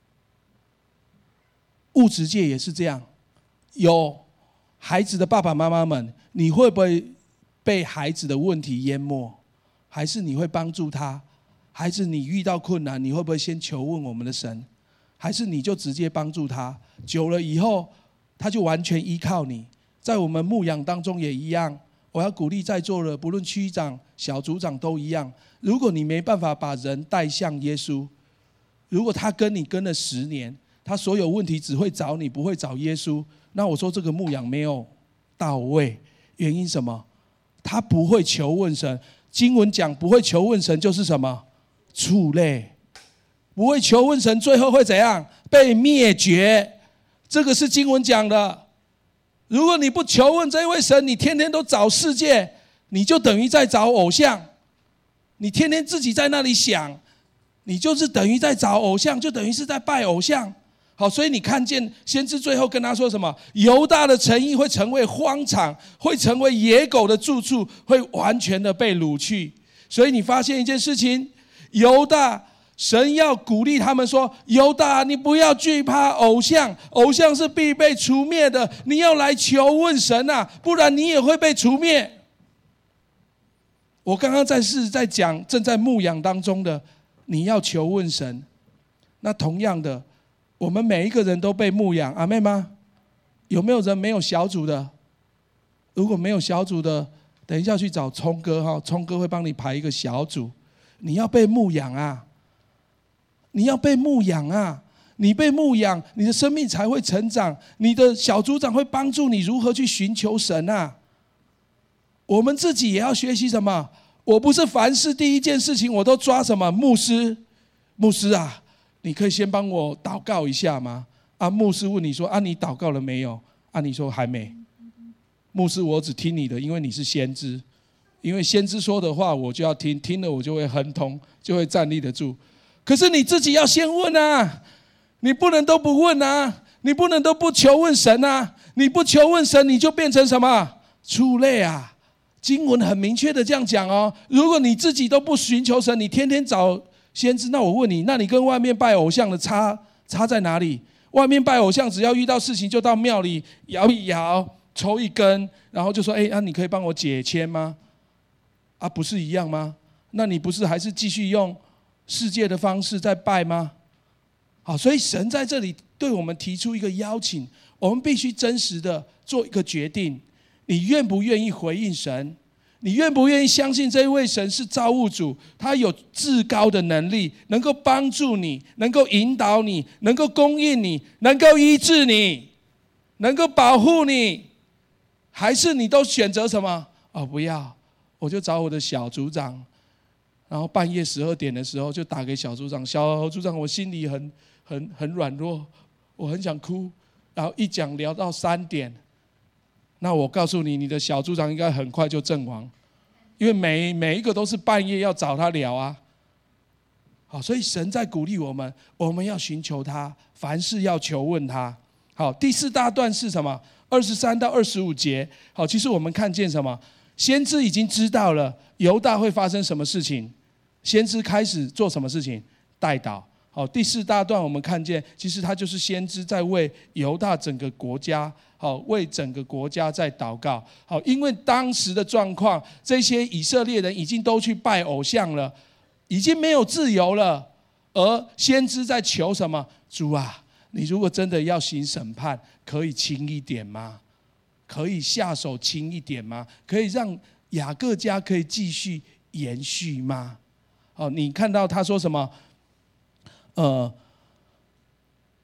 物质界也是这样，有孩子的爸爸妈妈们，你会不会被孩子的问题淹没？还是你会帮助他？还是你遇到困难，你会不会先求问我们的神？还是你就直接帮助他？久了以后，他就完全依靠你。在我们牧养当中也一样，我要鼓励在座的，不论区长、小组长都一样。如果你没办法把人带向耶稣，如果他跟你跟了10年，他所有问题只会找你，不会找耶稣，那我说这个牧养没有到位。原因什么？他不会求问神。经文讲不会求问神就是什么？畜类。不会求问神，最后会怎样？被灭绝。这个是经文讲的。如果你不求问这位神，你天天都找世界，你就等于在找偶像。你天天自己在那里想，你就是等于在找偶像，就等于是在拜偶像。好，所以你看见先知最后跟他说什么？犹大的城邑会成为荒场，会成为野狗的住处，会完全的被掳去。所以你发现一件事情，犹大神要鼓励他们说，犹大你不要惧怕偶像，偶像是必被除灭的，你要来求问神啊，不然你也会被除灭。我刚刚在讲正在牧养当中的，你要求问神。那同样的，我们每一个人都被牧养，阿妹吗？有没有人没有小组的？如果没有小组的，等一下去找聪哥，聪哥会帮你排一个小组。你要被牧养啊，你要被牧养啊，你被牧养，你的生命才会成长，你的小组长会帮助你如何去寻求神啊。我们自己也要学习什么？我不是凡事第一件事情我都抓什么？牧师啊，你可以先帮我祷告一下吗？牧师问你说，你祷告了没有？你说还没。牧师，我只听你的，因为你是先知，因为先知说的话我就要听，听了我就会亨通，就会站立得住。可是你自己要先问啊，你不能都不问啊，你不能都不求问神啊，你不求问神，你就变成什么？畜类啊！经文很明确的这样讲哦。如果你自己都不寻求神，你天天找先知，那我问你，那你跟外面拜偶像的差在哪里？外面拜偶像，只要遇到事情就到庙里摇一摇，抽一根，然后就说：你可以帮我解签吗？不是一样吗？那你不是还是继续用世界的方式在拜吗？好，所以神在这里对我们提出一个邀请，我们必须真实的做一个决定。你愿不愿意回应神？你愿不愿意相信这位神是造物主，他有至高的能力，能够帮助你，能够引导你，能够供应你，能够医治你，能够保护你？还是你都选择什么？不要，我就找我的小组长，然后半夜12点的时候就打给小组长，小组长我心里很软弱，我很想哭，然后一讲聊到3点。那我告诉你，你的小组长应该很快就阵亡，因为每一个都是半夜要找他聊啊。好，所以神在鼓励我们，我们要寻求他，凡事要求问他。好，第4大段是什么？23到25节。好，其实我们看见什么？先知已经知道了犹大会发生什么事情，先知开始做什么事情？代祷。好，第4大段我们看见，其实他就是先知在为犹大整个国家，为整个国家在祷告。好，因为当时的状况，这些以色列人已经都去拜偶像了，已经没有自由了，而先知在求什么？主啊，你如果真的要行审判，可以轻一点吗？可以下手轻一点吗？可以让雅各家可以继续延续吗？好，你看到他说什么？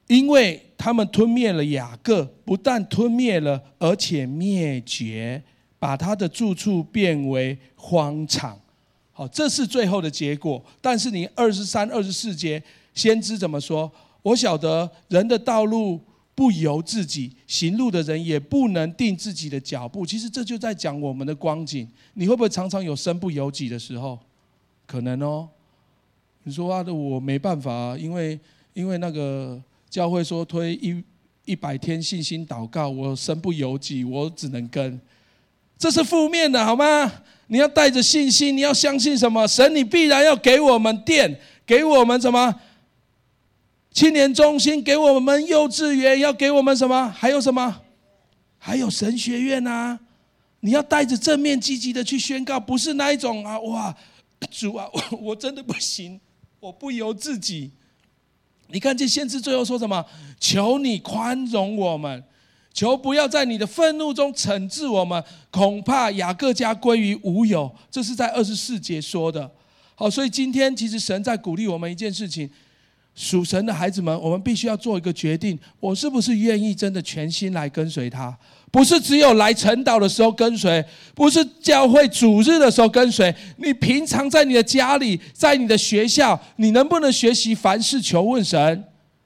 因为他们吞灭了雅各，不但吞灭了，而且灭绝，把他的住处变为荒场。好，这是最后的结果。但是你23、24节，先知怎么说？我晓得人的道路不由自己，行路的人也不能定自己的脚步。其实这就在讲我们的光景。你会不会常常有身不由己的时候？可能哦。你说啊，我没办法，因为那个教会说推100天信心祷告，我身不由己，我只能跟。这是负面的，好吗？你要带着信心，你要相信什么？神你必然要给我们殿，给我们什么？青年中心，给我们幼稚园，要给我们什么？还有什么？还有神学院啊！你要带着正面积极的去宣告，不是那一种啊，哇，主啊，我真的不行，我不由自己。你看见先知最后说什么？求你宽容我们，求不要在你的愤怒中惩治我们，恐怕雅各家归于无有。这是在24节说的。好，所以今天其实神在鼓励我们一件事情，属神的孩子们，我们必须要做一个决定，我是不是愿意真的全心来跟随他？不是只有来晨祷的时候跟随，不是教会主日的时候跟随，你平常在你的家里，在你的学校，你能不能学习凡事求问神？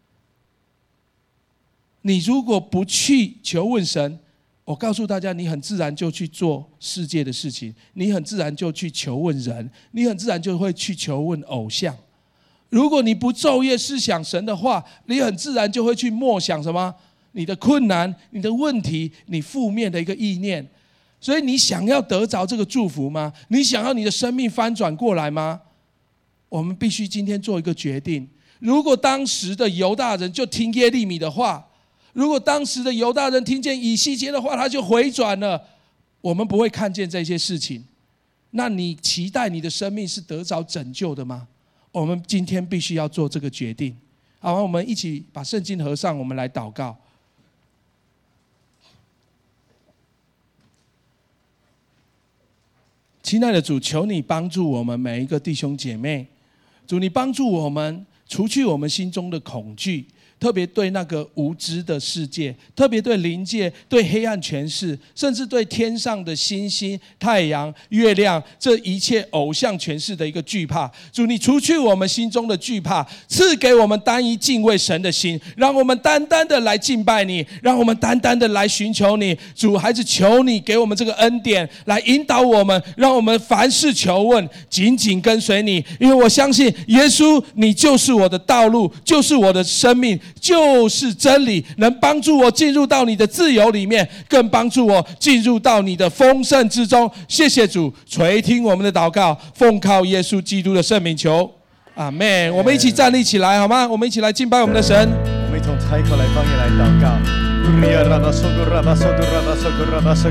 你如果不去求问神，我告诉大家，你很自然就去做世界的事情，你很自然就去求问人，你很自然就会去求问偶像。如果你不昼夜思想神的话，你很自然就会去默想什么？你的困难、你的问题、你负面的一个意念。所以你想要得着这个祝福吗？你想要你的生命翻转过来吗？我们必须今天做一个决定。如果当时的犹大人就听耶利米的话，如果当时的犹大人听见以西结的话，他就回转了，我们不会看见这些事情。那你期待你的生命是得着拯救的吗？我们今天必须要做这个决定。好，我们一起把圣经合上，我们来祷告。亲爱的主，求你帮助我们每一个弟兄姐妹，主你帮助我们除去我们心中的恐惧，特别对那个无知的世界，特别对灵界，对黑暗权势，甚至对天上的星星、太阳、月亮，这一切偶像权势的一个惧怕。主你除去我们心中的惧怕，赐给我们单一敬畏神的心，让我们单单的来敬拜你，让我们单单的来寻求你。主，孩子，求你给我们这个恩典，来引导我们，让我们凡事求问，紧紧跟随你。因为我相信耶稣，你就是我的道路，就是我的生命，就是真理，能帮助我进入到你的自由里面，更帮助我进入到你的丰盛之中。谢谢主，垂听我们的祷告，奉靠耶稣基督的圣名求，阿们。我们一起站立起来好吗？我们一起来敬拜我们的神。 我们从开口来方言来祷告。